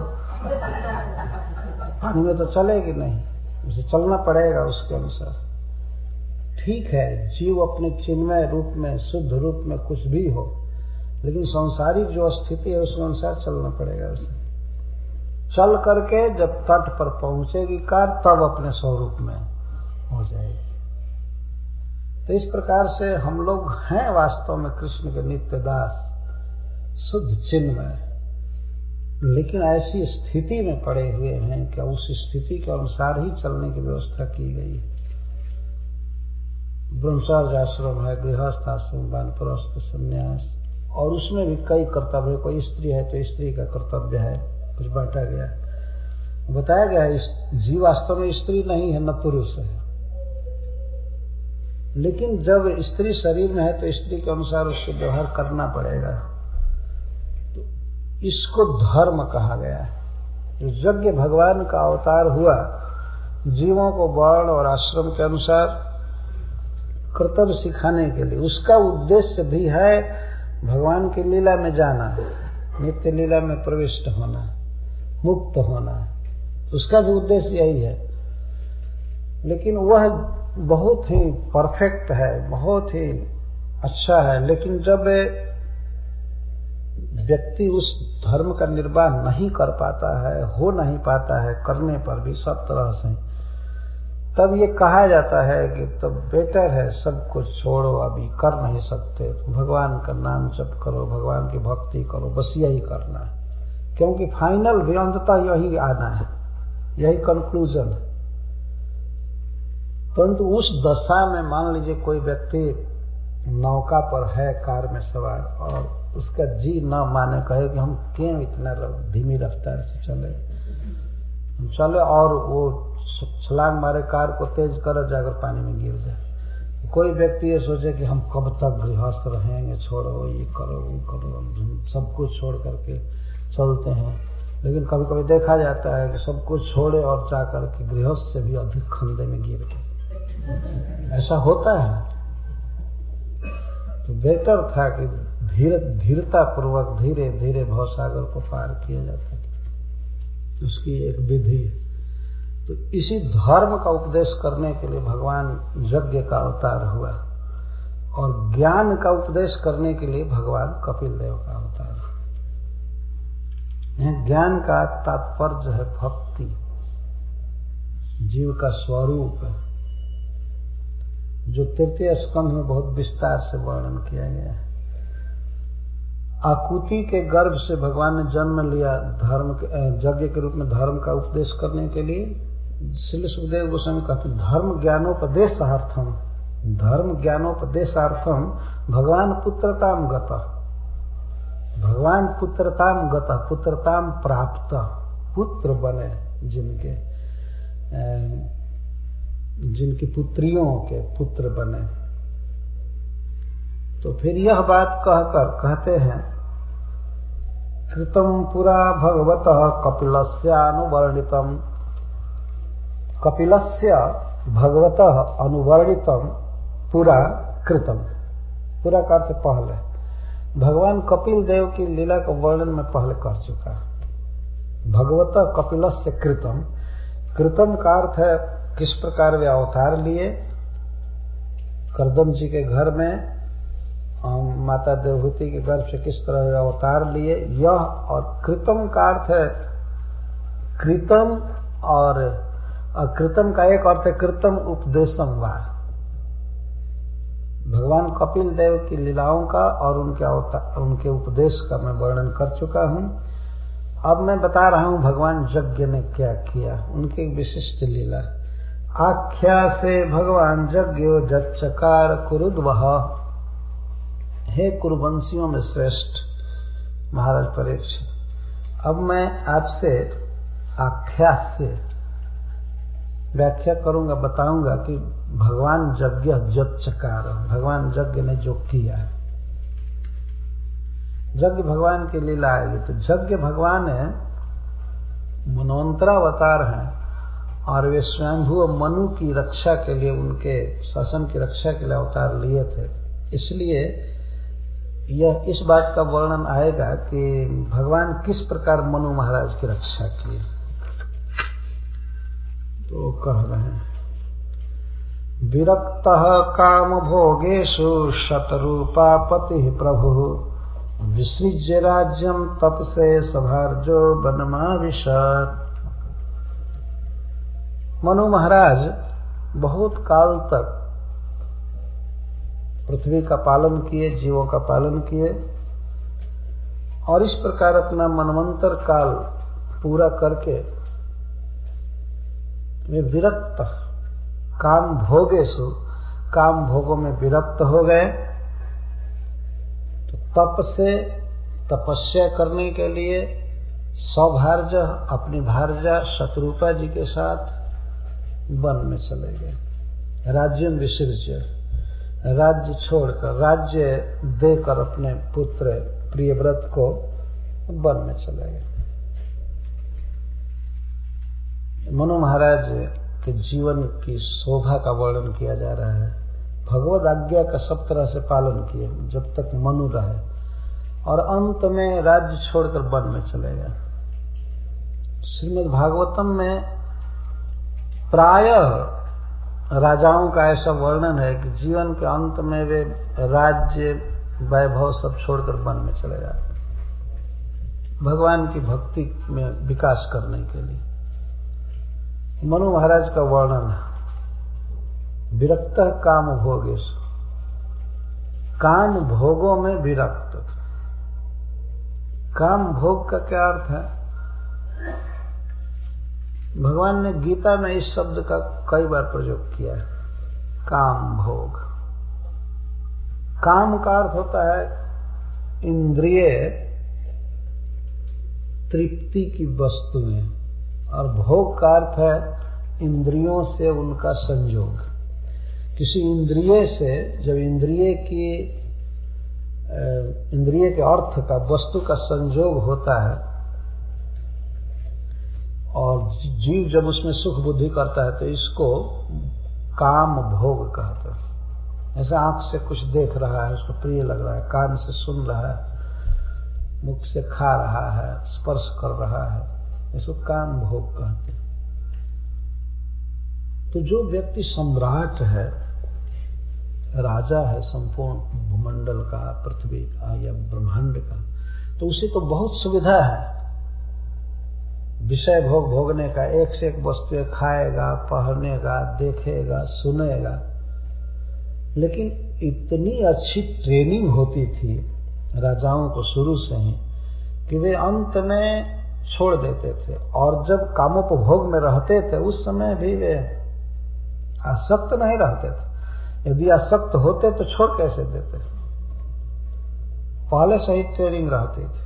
B: पानी में तो चलेगी नहीं, उसे चलना पड़ेगा उसके अनुसार। ठीक है, जीव अपने चिन्मय रूप में, शुद्ध रूप में कुछ भी हो, लेकिन सांसारिक जो स्थिति है उसके अनुसार चलना पड़ेगा उसे। चल करके जब तट पर पहुंचेगी कार, तब अपने स्वरूप में हो जाएगी। तो इस प्रकार से हम लोग हैं वास्तव में कृष्ण के नित्य दास, शुद्ध चिन्मय, लेकिन ऐसी स्थिति में पड़े हुए हैं कि उस स्थिति के अनुसार ही चलने की व्यवस्था की गई है। ब्रह्मचर्य आश्रम है, गृहस्थ आश्रम, वानप्रस्थ, संन्यास, और उसमें भी कई कर्तव्य। कोई स्त्री है तो स्त्री का कर्तव्य है, कुछ बांटा गया, बताया गया है। जीव वास्तव में स्त्री नहीं है, न पुरुष है, लेकिन जब स्त्री शरीर में है तो स्त्री के अनुसार उसको व्यवहार करना पड़ेगा। तो इसको धर्म कहा गया है। जो यज्ञ भगवान का अवतार हुआ, जीवों को वर्ण और आश्रम के अनुसार कर्तव्य सिखाने के लिए, उसका उद्देश्य भी है भगवान की लीला में जाना, नित्य लीला में प्रविष्ट होना, मुक्त होना, उसका भी उद्देश्य यही है। लेकिन वह बहुत ही परफेक्ट है, बहुत ही अच्छा है, लेकिन जब व्यक्ति उस धर्म का निर्वाह नहीं कर पाता है, हो नहीं पाता है, करने पर भी सब तरह से, तब ये कहा जाता है कि तब बेटर है सब कुछ छोड़ो, अभी कर नहीं सकते तो भगवान का नाम जप करो, भगवान की भक्ति करो, बस यही करना है, क्योंकि फाइनल भी अंततः यही आना है, यही कंक्लूजन है। परंतु उस दशा में मान लीजिए कोई व्यक्ति नौका पर है, कार में सवार, और उसका जी न माने, कहे कि हम क्यों इतना धीमी रफ्तार से चले, हम चले और वो छलांग मारे, कार को तेज कर, जाकर पानी में गिर जाए। कोई व्यक्ति ये सोचे कि हम कब तक गृहस्थ रहेंगे, छोड़ो ये करो वो करो, हम सब कुछ छोड़ करके चलते हैं। लेकिन कभी कभी देखा जाता है कि सब कुछ छोड़े और जाकर के गृहस्थ से भी अधिक खंडे में गिर गए, ऐसा होता है। तो बेहतर था कि धीरे धीरता पूर्वक धीरे धीरे भवसागर को पार किया जाता था, उसकी एक विधि। तो इसी धर्म का उपदेश करने के लिए भगवान यज्ञ का अवतार हुआ, और ज्ञान का उपदेश करने के लिए भगवान कपिल देव का अवतार। यह ज्ञान का तात्पर्य है भक्ति, जीव का स्वरूप है, जो तृतीय स्कंध में बहुत विस्तार से वर्णन किया गया है। आकुति के गर्भ से भगवान ने जन्म लिया धर्म के यज्ञ के रूप में, धर्म का उपदेश करने के लिए। श्रील सुखदेव गोस्वामी कहते हैं धर्म ज्ञानोपदेशार्थम, धर्म ज्ञानोपदेशार्थम भगवान पुत्रताम गतः, भगवान पुत्रताम गतः, पुत्रताम प्राप्त, पुत्र बने जिनके, जिनकी पुत्रियों के पुत्र बने। तो फिर यह बात कहकर कहते हैं कृतम पुरा भगवतः कपिलस्य अनुवर्णितम, कपिलस्य भगवतः अनुवर्णितम पुरा कृतम, पुरा का अर्थ पहले, भगवान कपिल देव की लीला का वर्णन मैं पहले कर चुका। भगवत कपिलस्य कृतम, कृतम का अर्थ है किस प्रकार वे अवतार लिए। कर्दम जी के घर में माता देवहूति के गर्भ से किस तरह वे अवतार लिए, यह। और कृतम का अर्थ है कृतम, और कृतम का एक अर्थ है कृतम उपदेशम वा। भगवान कपिल देव की लीलाओं का और उनके अवतार, उनके उपदेश का मैं वर्णन कर चुका हूं। अब मैं बता रहा हूं भगवान यज्ञ ने क्या किया, उनकी विशिष्ट लीला। आख्या से भगवान यज्ञो जच्चकार कुरुद्वह। हे कुरुवंशियों में श्रेष्ठ महाराज परीक्षित, अब मैं आपसे आख्या से व्याख्या करूंगा, बताऊंगा कि भगवान यज्ञ जच्चकार, भगवान यज्ञ ने जो किया है। यज्ञ भगवान की लीला आएगी। तो यज्ञ भगवान है, मनवंतरावतार हैं, और वे स्वयंभू मनु की रक्षा के लिए, उनके शासन की रक्षा के लिए अवतार लिए थे। इसलिए यह इस बात का वर्णन आएगा कि भगवान किस प्रकार मनु महाराज की रक्षा की। तो कह रहे हैं, विरक्तः काम भोगेषु शतरूपा पति प्रभु, विसृज्य राज्यम तपसे सभार्जो वनमाविशत्। मनु महाराज बहुत काल तक पृथ्वी का पालन किए, जीवों का पालन किए, और इस प्रकार अपना मनवंतर काल पूरा करके वे विरक्त, काम भोगेषु, काम भोगों में विरक्त हो गए। तो तप से, तपस्या करने के लिए सौभार्ज, अपनी भार्या शत्रुपा जी के साथ वन में चले गए। राज्य विसर्ज्य, राज्य छोड़कर, राज्य देकर अपने पुत्र प्रियव्रत को वन में चले गए। मनु महाराज के जीवन की शोभा का वर्णन किया जा रहा है। भगवद आज्ञा का सब तरह से पालन किए जब तक मनु रहे, और अंत में राज्य छोड़कर वन में चले गए। श्रीमद् भागवतम में प्रायः राजाओं का ऐसा वर्णन है कि जीवन के अंत में वे राज्य, वैभव सब छोड़कर वन में चले जाते हैं, भगवान की भक्ति में विकास करने के लिए। मनु महाराज का वर्णन, विरक्त काम भोगेश, काम भोगों में विरक्त। काम भोग का क्या अर्थ है? भगवान ने गीता में इस शब्द का कई बार प्रयोग किया है, काम भोग। काम का अर्थ होता है इंद्रिय तृप्ति की वस्तुएं, और भोग का अर्थ है इंद्रियों से उनका संयोग। किसी इंद्रिय से, जब इंद्रिय की इंद्रिय के अर्थ का, वस्तु का संयोग होता है, और जीव जब उसमें सुख बुद्धि करता है, तो इसको काम भोग कहते हैं। ऐसा आंख से कुछ देख रहा है, उसको प्रिय लग रहा है, कान से सुन रहा है, मुख से खा रहा है, स्पर्श कर रहा है, इसको काम भोग कहते हैं। तो जो व्यक्ति सम्राट है, राजा है संपूर्ण भूमंडल का, पृथ्वी का या ब्रह्मांड का, तो उसे तो बहुत सुविधा है विषय भोग भोगने का। एक से एक वस्तुएं खाएगा, पहनेगा, देखेगा, सुनेगा। लेकिन इतनी अच्छी ट्रेनिंग होती थी राजाओं को शुरू से ही कि वे अंत में छोड़ देते थे, और जब कामोपभोग में रहते थे उस समय भी वे आसक्त नहीं रहते थे। यदि आसक्त होते तो छोड़ कैसे देते? पहले से ही ट्रेनिंग रहती थी।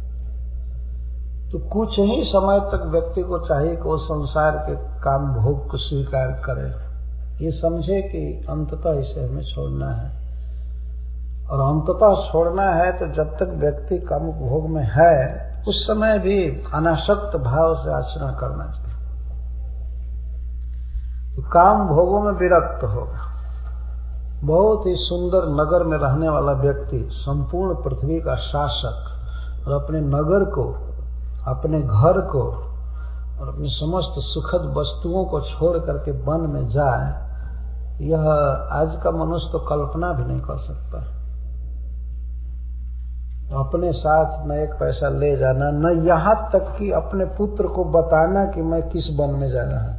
B: तो कुछ ही समय तक व्यक्ति को चाहिए कि वो संसार के काम भोग को स्वीकार करे, ये समझे कि अंततः इसे हमें छोड़ना है। और अंततः छोड़ना है तो जब तक व्यक्ति काम भोग में है उस समय भी अनासक्त भाव से आचरण करना चाहिए। तो काम भोगों में विरक्त होगा। बहुत ही सुंदर नगर में रहने वाला व्यक्ति, संपूर्ण पृथ्वी का शासक, और अपने नगर को, अपने घर को और अपनी समस्त सुखद वस्तुओं को छोड़ करके वन में जाए, यह आज का मनुष्य तो कल्पना भी नहीं कर सकता। अपने साथ न एक पैसा ले जाना, न यहां तक कि अपने पुत्र को बताना कि मैं किस वन में जा रहा हूं,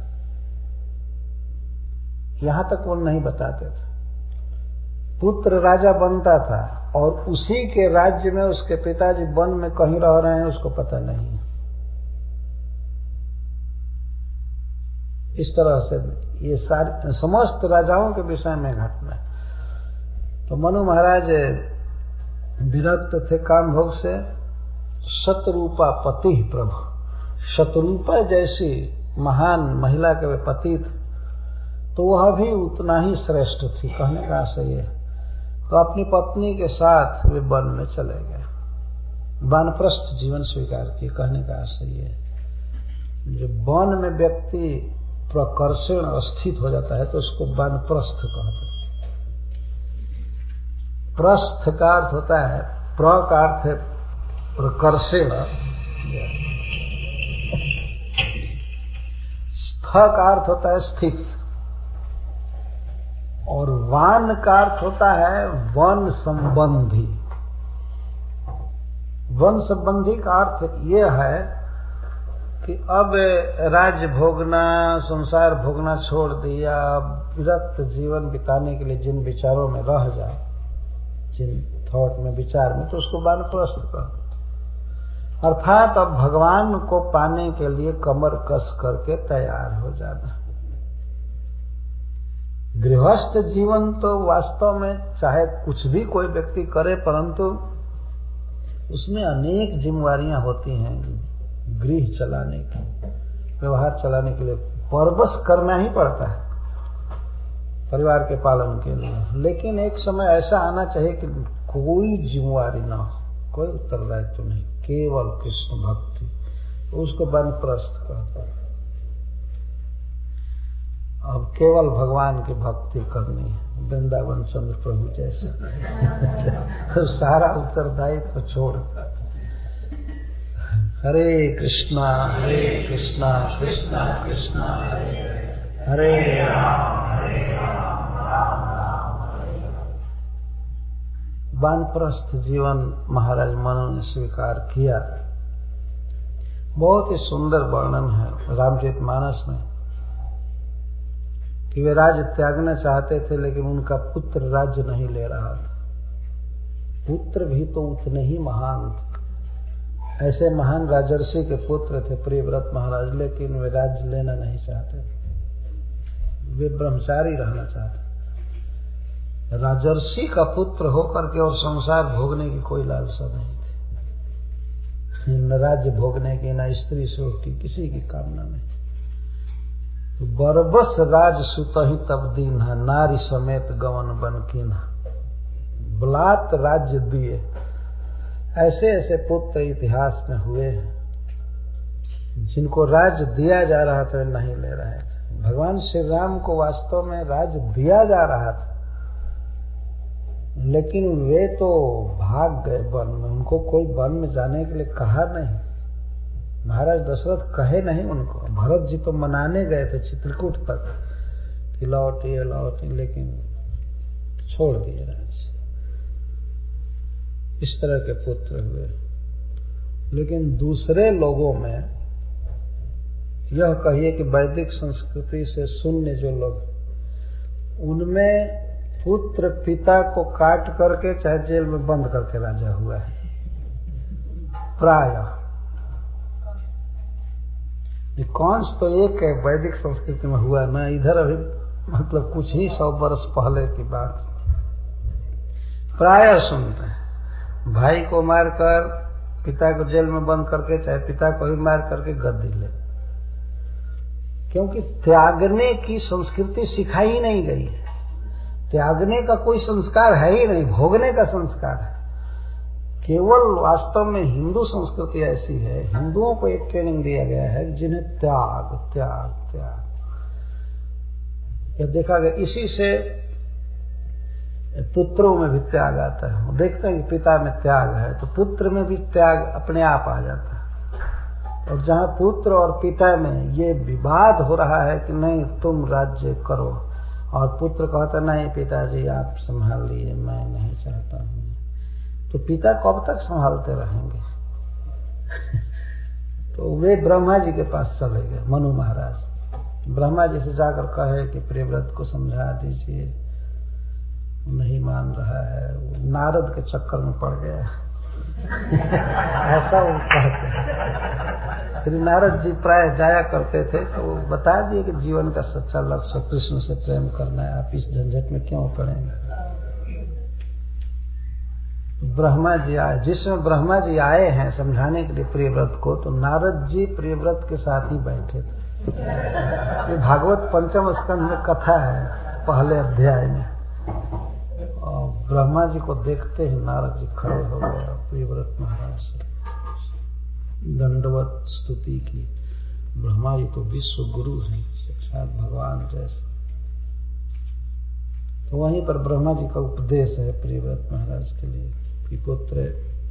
B: यहां तक वो नहीं बताते थे। पुत्र राजा बनता था और उसी के राज्य में उसके पिताजी वन में कहीं रह रहे हैं उसको पता नहीं है। इस तरह से ये सारे समस्त राजाओं के विषय में घटना। तो मनु महाराज विरक्त थे काम भोग से। शतरूपा पति प्रभु, शतरूपा जैसी महान महिला के वे पति थे, तो वह भी उतना ही श्रेष्ठ थी। कहने का आशय है, तो अपनी पत्नी के साथ वे वन में चले गए, वानप्रस्थ जीवन स्वीकार किए। कहने का आशय है, जो वन में व्यक्ति प्रकर्षण स्थित हो जाता है तो उसको वानप्रस्थ कहते हैं। प्रस्थ का अर्थ होता है, प्र का अर्थ है प्रकर्षण, स्थ का अर्थ होता है स्थित, और वान का अर्थ होता है वन संबंधी। वन संबंधी का अर्थ यह है कि अब राज्य भोगना, संसार भोगना छोड़ दिया, विरक्त जीवन बिताने के लिए जिन विचारों में रह जाए, जिन थॉट में, विचार में, तो उसको वानप्रस्थ कहते। अर्थात अब भगवान को पाने के लिए कमर कस करके तैयार हो जाना। गृहस्थ जीवन तो वास्तव में चाहे कुछ भी कोई व्यक्ति करे, परंतु उसमें अनेक जिम्मेवारियां होती हैं। गृह चलाने की, व्यवहार चलाने के लिए परवश करना ही पड़ता है परिवार के पालन के लिए। लेकिन एक समय ऐसा आना चाहिए कि कोई जिम्मेवारी ना हो, कोई उत्तरदायित्व तो नहीं, केवल कृष्ण भक्ति, तो उसको वानप्रस्थ कहते हैं। अब केवल भगवान की भक्ति करनी है, वृंदावन चंद्र प्रभु जैसा तो सारा उत्तरदायित्व तो छोड़। हरे कृष्णा हरे कृष्णा कृष्णा कृष्णा हरे हरे राम हरे राम राम राम हरे हरे। वानप्रस्थ जीवन महाराज मनु ने स्वीकार किया। बहुत ही सुंदर वर्णन है रामचरितमानस में कि वे राज्य त्यागना चाहते थे, लेकिन उनका पुत्र राज्य नहीं ले रहा था। पुत्र भी तो उतने ही महान थे, ऐसे महान राजर्षि के पुत्र थे प्रियव्रत महाराज, लेकिन वे राज्य लेना नहीं चाहते, वे ब्रह्मचारी रहना चाहते। राजर्षि का पुत्र होकर के और संसार भोगने की कोई लालसा नहीं थी, न राज्य भोगने की, न स्त्री सुख की, किसी की कामना नहीं। तो बरबस राज सुत ही तब दीन है, नारी समेत गवन बन कीन, बलात् राज्य दिए। ऐसे ऐसे पुत्र इतिहास में हुए हैं जिनको राज्य दिया जा रहा था, नहीं ले रहे थे। भगवान श्री राम को वास्तव में राज्य दिया जा रहा था, लेकिन वे तो भाग गए वन में, उनको कोई वन में जाने के लिए कहा नहीं। महाराज दशरथ कहे नहीं उनको, भरत जी तो मनाने गए थे चित्रकूट तक कि लौटिए लौटिए, लेकिन छोड़ दिए राज्य। इस तरह के पुत्र हुए। लेकिन दूसरे लोगों में यह कहिए कि वैदिक संस्कृति से शून्य जो लोग, उनमें पुत्र पिता को काट करके चाहे जेल में बंद करके राजा हुआ है प्रायः। कंस तो एक है वैदिक संस्कृति में हुआ ना, इधर अभी मतलब कुछ ही सौ वर्ष पहले की बात प्रायः सुनते हैं। भाई को मारकर, पिता को जेल में बंद करके, चाहे पिता को भी मार करके गद्दी ले, क्योंकि त्यागने की संस्कृति सिखाई ही नहीं गई है। त्यागने का कोई संस्कार है ही नहीं, भोगने का संस्कार है केवल। वास्तव में हिंदू संस्कृति ऐसी है, हिंदुओं को एक ट्रेनिंग दिया गया है जिन्हें त्याग त्याग त्याग, यह देखा गया। इसी से पुत्रों में भी त्याग आता है। वो देखते हैं कि पिता में त्याग है तो पुत्र में भी त्याग अपने आप आ जाता है। और जहां पुत्र और पिता में ये विवाद हो रहा है कि नहीं तुम राज्य करो, और पुत्र कहता नहीं पिताजी आप संभाल लिए, मैं नहीं चाहता हूं, तो पिता कब तक संभालते रहेंगे? तो वे ब्रह्मा जी के पास चले गए। मनु महाराज ब्रह्मा जी से जाकर कहे कि प्रियव्रत को समझा दीजिए, नहीं मान रहा है, वो नारद के चक्कर में पड़ गया। ऐसा वो कहते हैं। श्री नारद जी प्राय जाया करते थे तो वो बता दिए कि जीवन का सच्चा लक्ष्य कृष्ण से प्रेम करना है, आप इस झंझट में क्यों पड़ेंगे। ब्रह्मा जी आए, जिसमें ब्रह्मा जी आए हैं समझाने के लिए प्रियव्रत को, तो नारद जी प्रियव्रत के साथ ही बैठे थे। ये भागवत पंचम स्कंध में कथा है पहले अध्याय में। और ब्रह्मा जी को देखते ही नारद जी खड़े हो गए, प्रियव्रत महाराज से दंडवत स्तुति की। ब्रह्मा जी तो विश्व गुरु हैं, साक्षात भगवान जैसे। तो वहीं पर ब्रह्मा जी का उपदेश है प्रियव्रत महाराज के लिए कि पुत्र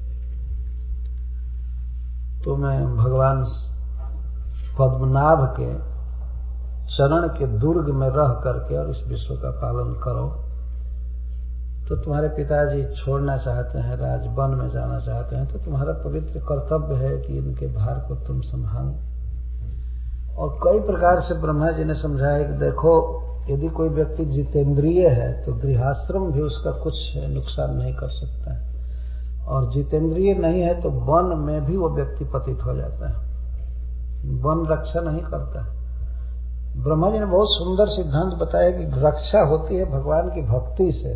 B: तो मैं भगवान पद्मनाभ के चरण के दुर्ग में रह करके और इस विश्व का पालन करो। तो तुम्हारे पिताजी छोड़ना चाहते हैं, राज वन में जाना चाहते हैं, तो तुम्हारा पवित्र कर्तव्य है कि इनके भार को तुम संभालो। और कई प्रकार से ब्रह्मा जी ने समझाया कि देखो यदि कोई व्यक्ति जितेंद्रिय है तो गृहाश्रम भी उसका कुछ नुकसान नहीं कर सकता है, और जितेंद्रिय नहीं है तो वन में भी वो व्यक्ति पतित हो जाता है, वन रक्षा नहीं करता है। ब्रह्मा जी ने बहुत सुंदर सिद्धांत बताया कि रक्षा होती है भगवान की भक्ति से।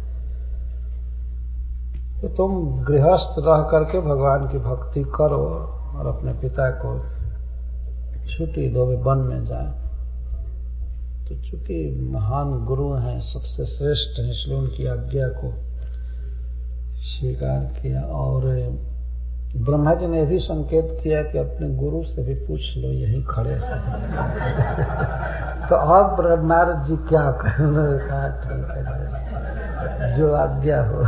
B: तो तुम गृहस्थ रह करके भगवान की भक्ति करो और अपने पिता को छुट्टी दो, वे वन में जाए। तो चूंकि महान गुरु हैं, सबसे श्रेष्ठ हैं, इसलिए उनकी आज्ञा को स्वीकार किया। और ब्रह्मा जी ने भी संकेत किया कि अपने गुरु से भी पूछ लो, यहीं खड़े हैं। तो अब नारद जी क्या कहें, उन्होंने कहा ठीक है जो आज्ञा हो।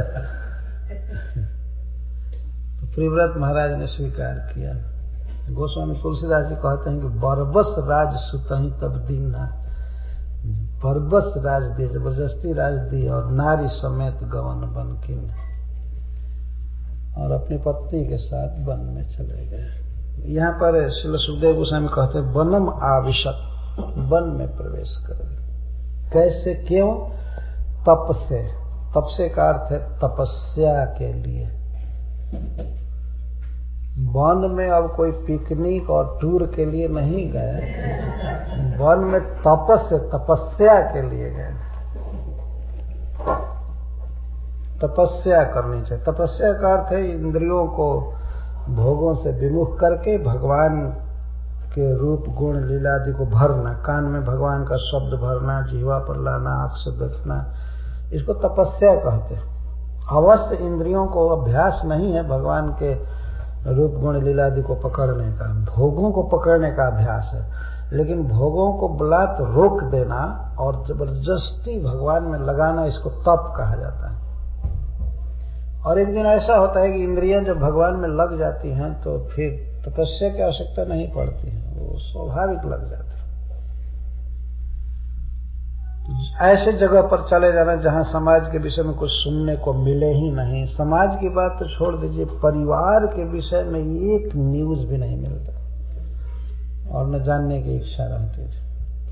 B: तो प्रियव्रत महाराज ने स्वीकार किया। गोस्वामी तुलसीदास जी कहते हैं कि बरबस राज सुतहि तब दीना, बरबस राज दिए, जबरदस्ती राज दिए, और नारी समेत गवन बन किन, और अपनी पत्नी के साथ वन में चले गए। यहाँ पर श्रील सुखदेव गोस्वामी कहते हैं वनम आविशत, वन में प्रवेश कर गए। कैसे, क्यों? तप से। तप से का अर्थ है तपस्या के लिए। वन में अब कोई पिकनिक और टूर के लिए नहीं गए, वन में तपस से तपस्या के लिए गए। तपस्या करनी चाहिए। तपस्या का अर्थ है इंद्रियों को भोगों से विमुख करके भगवान के रूप गुण लीला आदि को भरना, कान में भगवान का शब्द भरना, जिह्वा पर लाना, आंख से देखना, इसको तपस्या कहते हैं। अवश्य इंद्रियों को अभ्यास नहीं है भगवान के रूप गुण लीला आदि को पकड़ने का, भोगों को पकड़ने का अभ्यास है, लेकिन भोगों को बलात् रोक देना और जबरदस्ती भगवान में लगाना, इसको तप कहा जाता है। और एक दिन ऐसा होता है कि इंद्रियां जब भगवान में लग जाती हैं तो फिर तपस्या की आवश्यकता नहीं पड़ती है, वो स्वाभाविक लग जाती है। ऐसे जगह पर चले जाना जहां समाज के विषय में कुछ सुनने को मिले ही नहीं। समाज की बात तो छोड़ दीजिए, परिवार के विषय में एक न्यूज भी नहीं मिलता और न जानने की इच्छा रहती थी।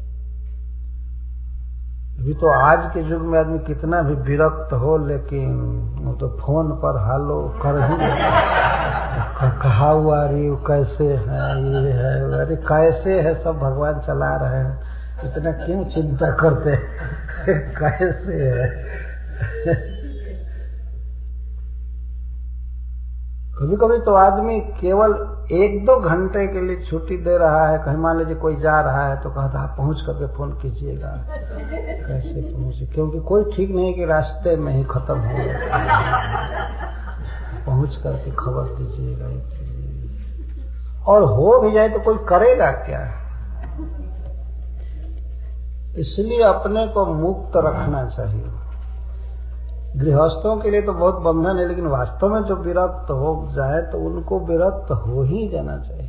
B: अभी तो आज के युग में आदमी कितना भी विरक्त हो, लेकिन वो तो फोन पर हालो कर ही कहा हुआ, अरे कैसे है, ये है, अरे कैसे है, सब भगवान चला रहे हैं, इतना क्यों चिंता करते कैसे है। कभी कभी तो आदमी केवल एक दो घंटे के लिए छुट्टी दे रहा है, कहीं मान लीजिए कोई जा रहा है तो कहता है पहुंच करके फोन कीजिएगा, कैसे पहुंचे, क्योंकि कोई ठीक नहीं कि रास्ते में ही खत्म हो, पहुंच करके खबर दीजिएगा। और हो भी जाए तो कोई करेगा क्या। इसलिए अपने को मुक्त रखना चाहिए। गृहस्थों के लिए तो बहुत बंधन है, लेकिन वास्तव में जो विरक्त हो जाए तो उनको विरक्त हो ही जाना चाहिए।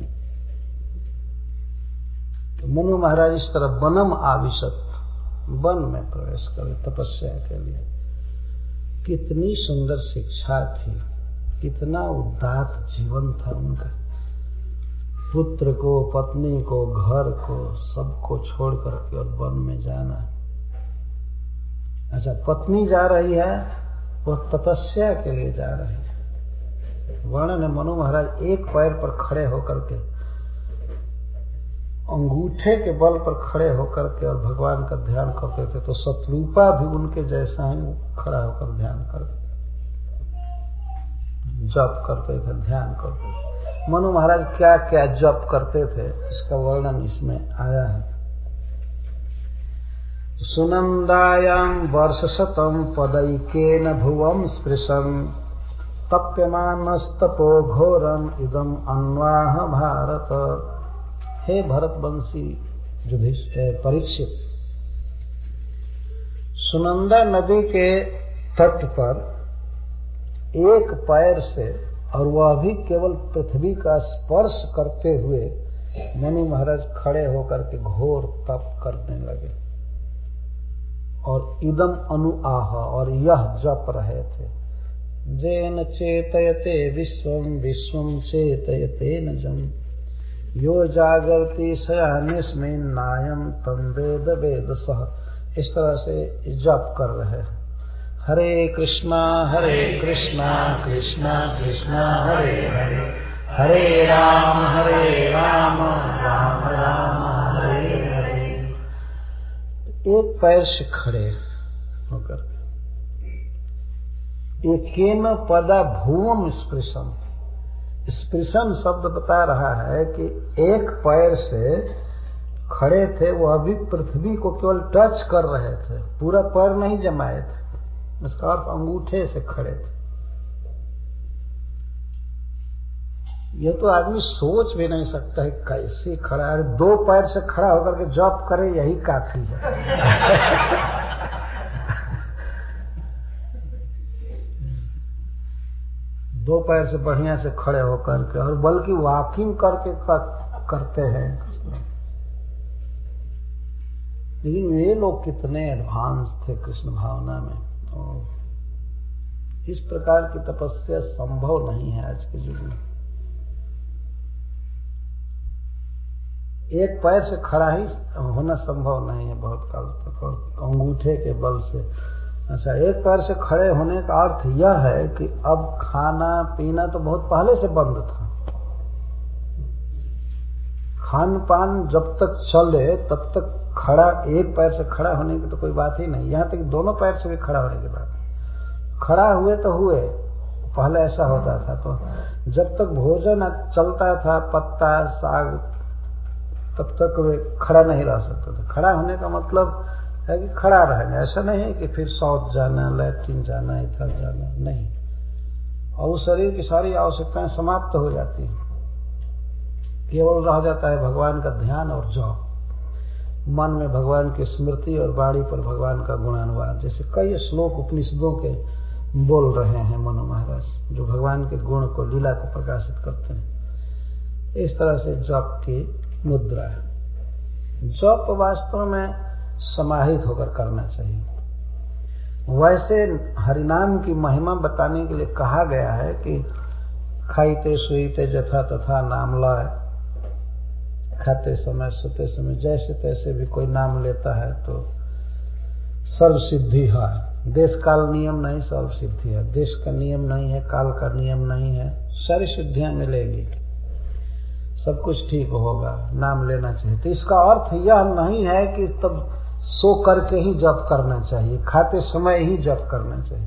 B: तो मनु महाराज इस तरह वनम आविशत, वन में प्रवेश करे तपस्या के लिए। कितनी सुंदर शिक्षा थी, कितना उदात्त जीवन था उनका। पुत्र को, पत्नी को, घर को, सबको छोड़ करके और वन में जाना। अच्छा, पत्नी जा रही है, वो तपस्या के लिए जा रही है। वर्णन है, मनु महाराज एक पैर पर खड़े होकर के, अंगूठे के बल पर खड़े होकर के और भगवान का ध्यान करते थे, तो शत्रुपा भी उनके जैसा ही खड़ा होकर ध्यान करते, जप करते थे, ध्यान करते थे। मनु महाराज क्या क्या जप करते थे, इसका वर्णन इसमें आया है। सुनंदायां वर्षशतं पदैकेन भुवं स्पृशन् तप्यमानस्तपो घोरम इदम अन्वाह भारत। हे भरतवंशी परीक्षित, सुनंदा नदी के तट पर एक पैर से, और वह भी केवल पृथ्वी का स्पर्श करते हुए, मनु महाराज खड़े होकर के घोर तप करने लगे। और इदम अनुआह, और यह जप रहे थे, जेन चेतयते विश्वम विश्वम चेतयते न जम, यो जागर्ति शयानिस्मिन् नायम तम वेद वेद सह। इस तरह से जप कर रहे हैं। हरे कृष्णा हरे कृष्णा कृष्णा कृष्णा हरे हरे, हरे राम हरे राम राम राम हरे हरे। एक पैर से खड़े होकर एकेन पदा भूम स्पृशम, स्पृशन शब्द बता रहा है कि एक पैर से खड़े थे, वह भी पृथ्वी को केवल टच कर रहे थे, पूरा पैर नहीं जमाए थे। इसका अर्थ अंगूठे से खड़े थे। यह तो आदमी सोच भी नहीं सकता है कैसे खड़ा है। दो पैर से खड़ा होकर के जॉब करे, यही काफी है। दो पैर से बढ़िया से खड़े होकर के, और बल्कि वॉकिंग करके करते हैं। लेकिन वे लोग कितने एडवांस थे कृष्ण भावना में। तो इस प्रकार की तपस्या संभव नहीं है आज के युग में। एक पैर से खड़ा ही होना संभव नहीं है बहुत काल तक, और अंगूठे के बल से। अच्छा, एक पैर से खड़े होने का अर्थ यह है कि अब खाना पीना तो बहुत पहले से बंद था। खान पान जब तक चले तब तक खड़ा, एक पैर से खड़ा होने की तो कोई बात ही नहीं। यहां तक दोनों पैर से भी खड़ा होने की बात, खड़ा हुए तो हुए, पहले ऐसा होता था। तो जब तक भोजन चलता था, पत्ता साग, तब तक वे खड़ा नहीं रह सकते थे। खड़ा होने का मतलब है कि खड़ा रहेंगे, ऐसा नहीं है कि फिर शौच जाना, लैट्रिन जाना, इधर जाना, नहीं। और उस शरीर की सारी आवश्यकताएं समाप्त हो जाती हैं, केवल रह जाता है भगवान का ध्यान और जप। मन में भगवान की स्मृति और वाणी पर भगवान का गुणानुवाद, जैसे कई श्लोक उपनिषदों के बोल रहे हैं मनु महाराज, जो भगवान के गुण को, लीला को प्रकाशित करते हैं। इस तरह से जप की मुद्रा है। जप वास्तव में समाहित होकर करना चाहिए। वैसे हरिनाम की महिमा बताने के लिए कहा गया है कि खाइते सुईते जथा तथा नाम लाए, खाते समय सोते समय जैसे तैसे भी कोई नाम लेता है तो सर्व सिद्धि है। देश काल नियम नहीं, सर्व सिद्धि है। देश का नियम नहीं है, काल का नियम नहीं है, सारी सिद्धियां मिलेगी, सब कुछ ठीक होगा। नाम लेना चाहिए। तो इसका अर्थ यह नहीं है कि तब सो करके ही जप करना चाहिए, खाते समय ही जप करना चाहिए।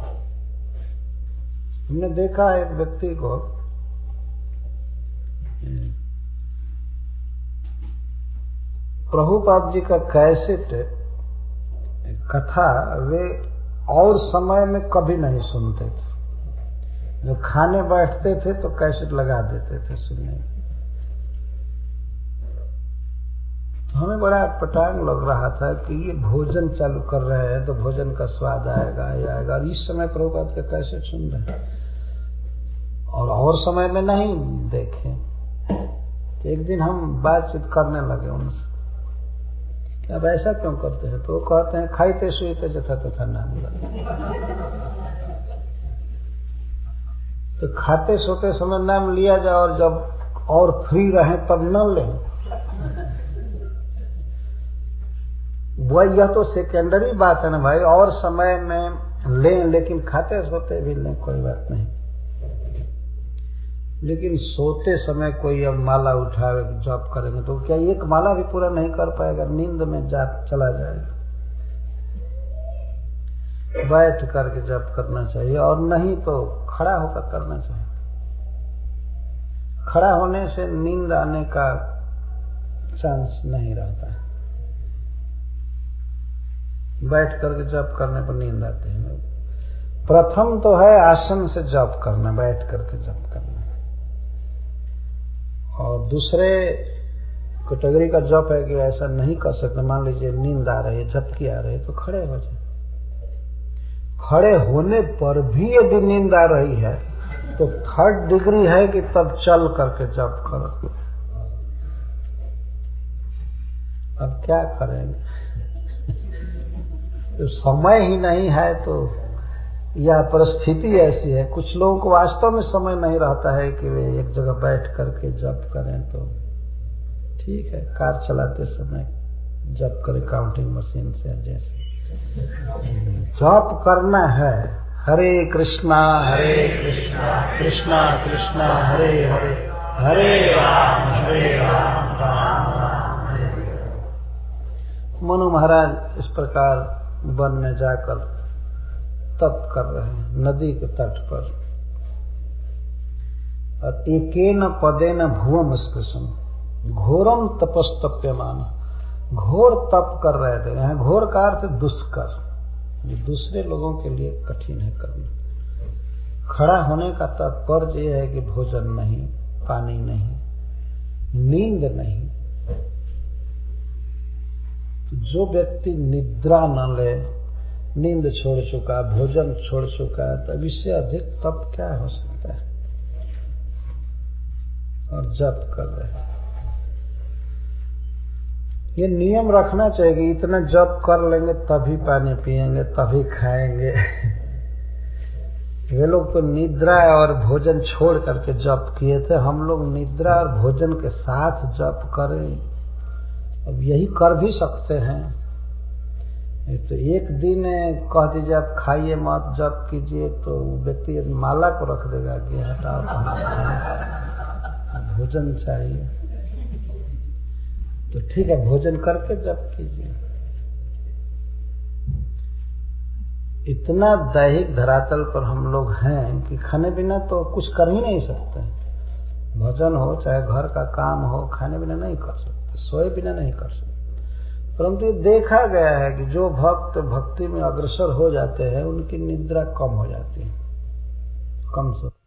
B: हमने देखा एक व्यक्ति को, प्रभुपाद जी का कैसेट कथा वे और समय में कभी नहीं सुनते थे। जो खाने बैठते थे तो कैसेट लगा देते थे सुनने। तो हमें बड़ा पटांग लग रहा था कि ये भोजन चालू कर रहे हैं तो भोजन का स्वाद आएगा ये आएगा, और इस समय प्रभुपाद के कैसे सुन रहे हैं और और समय में नहीं देखें। तो एक दिन हम बातचीत करने लगे उनसे, अब ऐसा क्यों करते हैं? तो वो कहते हैं खाइते सुईते जथा तथा नाम लगे। तो खाते सोते समय नाम लिया जाए और जब और फ्री रहे तब न लें, वह यह तो सेकेंडरी बात है ना भाई। और समय में लें लेकिन खाते सोते भी लें, कोई बात नहीं। लेकिन सोते समय कोई अब माला उठावे जप करेंगे तो क्या एक माला भी पूरा नहीं कर पाएगा, नींद में जा चला जाएगा। बैठ करके जप करना चाहिए और नहीं तो खड़ा होकर करना चाहिए। खड़ा होने से नींद आने का चांस नहीं रहता है, बैठ करके जप करने पर नींद आती है। प्रथम तो है आसन से जप करना, बैठ करके जप करना, और दूसरे कैटेगरी का जप है कि ऐसा नहीं कर सकते। मान लीजिए नींद आ रही है, झपकी आ रही है तो खड़े हो जाए। खड़े होने पर भी यदि नींद आ रही है तो थर्ड डिग्री है कि तब चल करके जप करो। अब क्या करेंगे? तो समय ही नहीं है तो यह परिस्थिति ऐसी है। कुछ लोगों को वास्तव में समय नहीं रहता है कि वे एक जगह बैठ करके जप करें, तो ठीक है कार चलाते समय जप करें काउंटिंग मशीन से। जैसे जप करना है हरे कृष्णा हरे कृष्णा कृष्णा कृष्णा हरे हरे हरे राम हरे राम राम राम हरे हरे। मनु महाराज इस प्रकार वन में जाकर तप कर रहे हैं नदी के तट पर, और एकेन पदेन भुवम स्पृशम घोरम तपस्तप्यमान, घोर तप कर रहे थे। यहाँ घोर का अर्थ दुष्कर, जो दूसरे लोगों के लिए कठिन है करना। खड़ा होने का तात्पर्य यह है कि भोजन नहीं, पानी नहीं, नींद नहीं। जो व्यक्ति निद्रा न ले, नींद छोड़ चुका, भोजन छोड़ चुका, तब इससे अधिक तप क्या हो सकता है? और जप कर रहे हैं। ये नियम रखना चाहिए कि इतना जप कर लेंगे तभी पानी पिएंगे, तभी खाएंगे। वे लोग तो निद्रा और भोजन छोड़ करके जप किए थे, हम लोग निद्रा और भोजन के साथ जप करें। अब यही कर भी सकते हैं। तो एक दिन कह दीजिए आप खाइए मत जप कीजिए, तो व्यक्ति माला को रख देगा कि हटाओ भोजन चाहिए। तो ठीक है भोजन करके जप कीजिए। इतना दैहिक धरातल पर हम लोग हैं कि खाने बिना तो कुछ कर ही नहीं सकते। भोजन हो चाहे घर का काम हो, खाने बिना नहीं कर सकते, सोए बिना नहीं कर सकते। परंतु ये देखा गया है कि जो भक्त भक्ति में अग्रसर हो जाते हैं उनकी निद्रा कम हो जाती है, कम से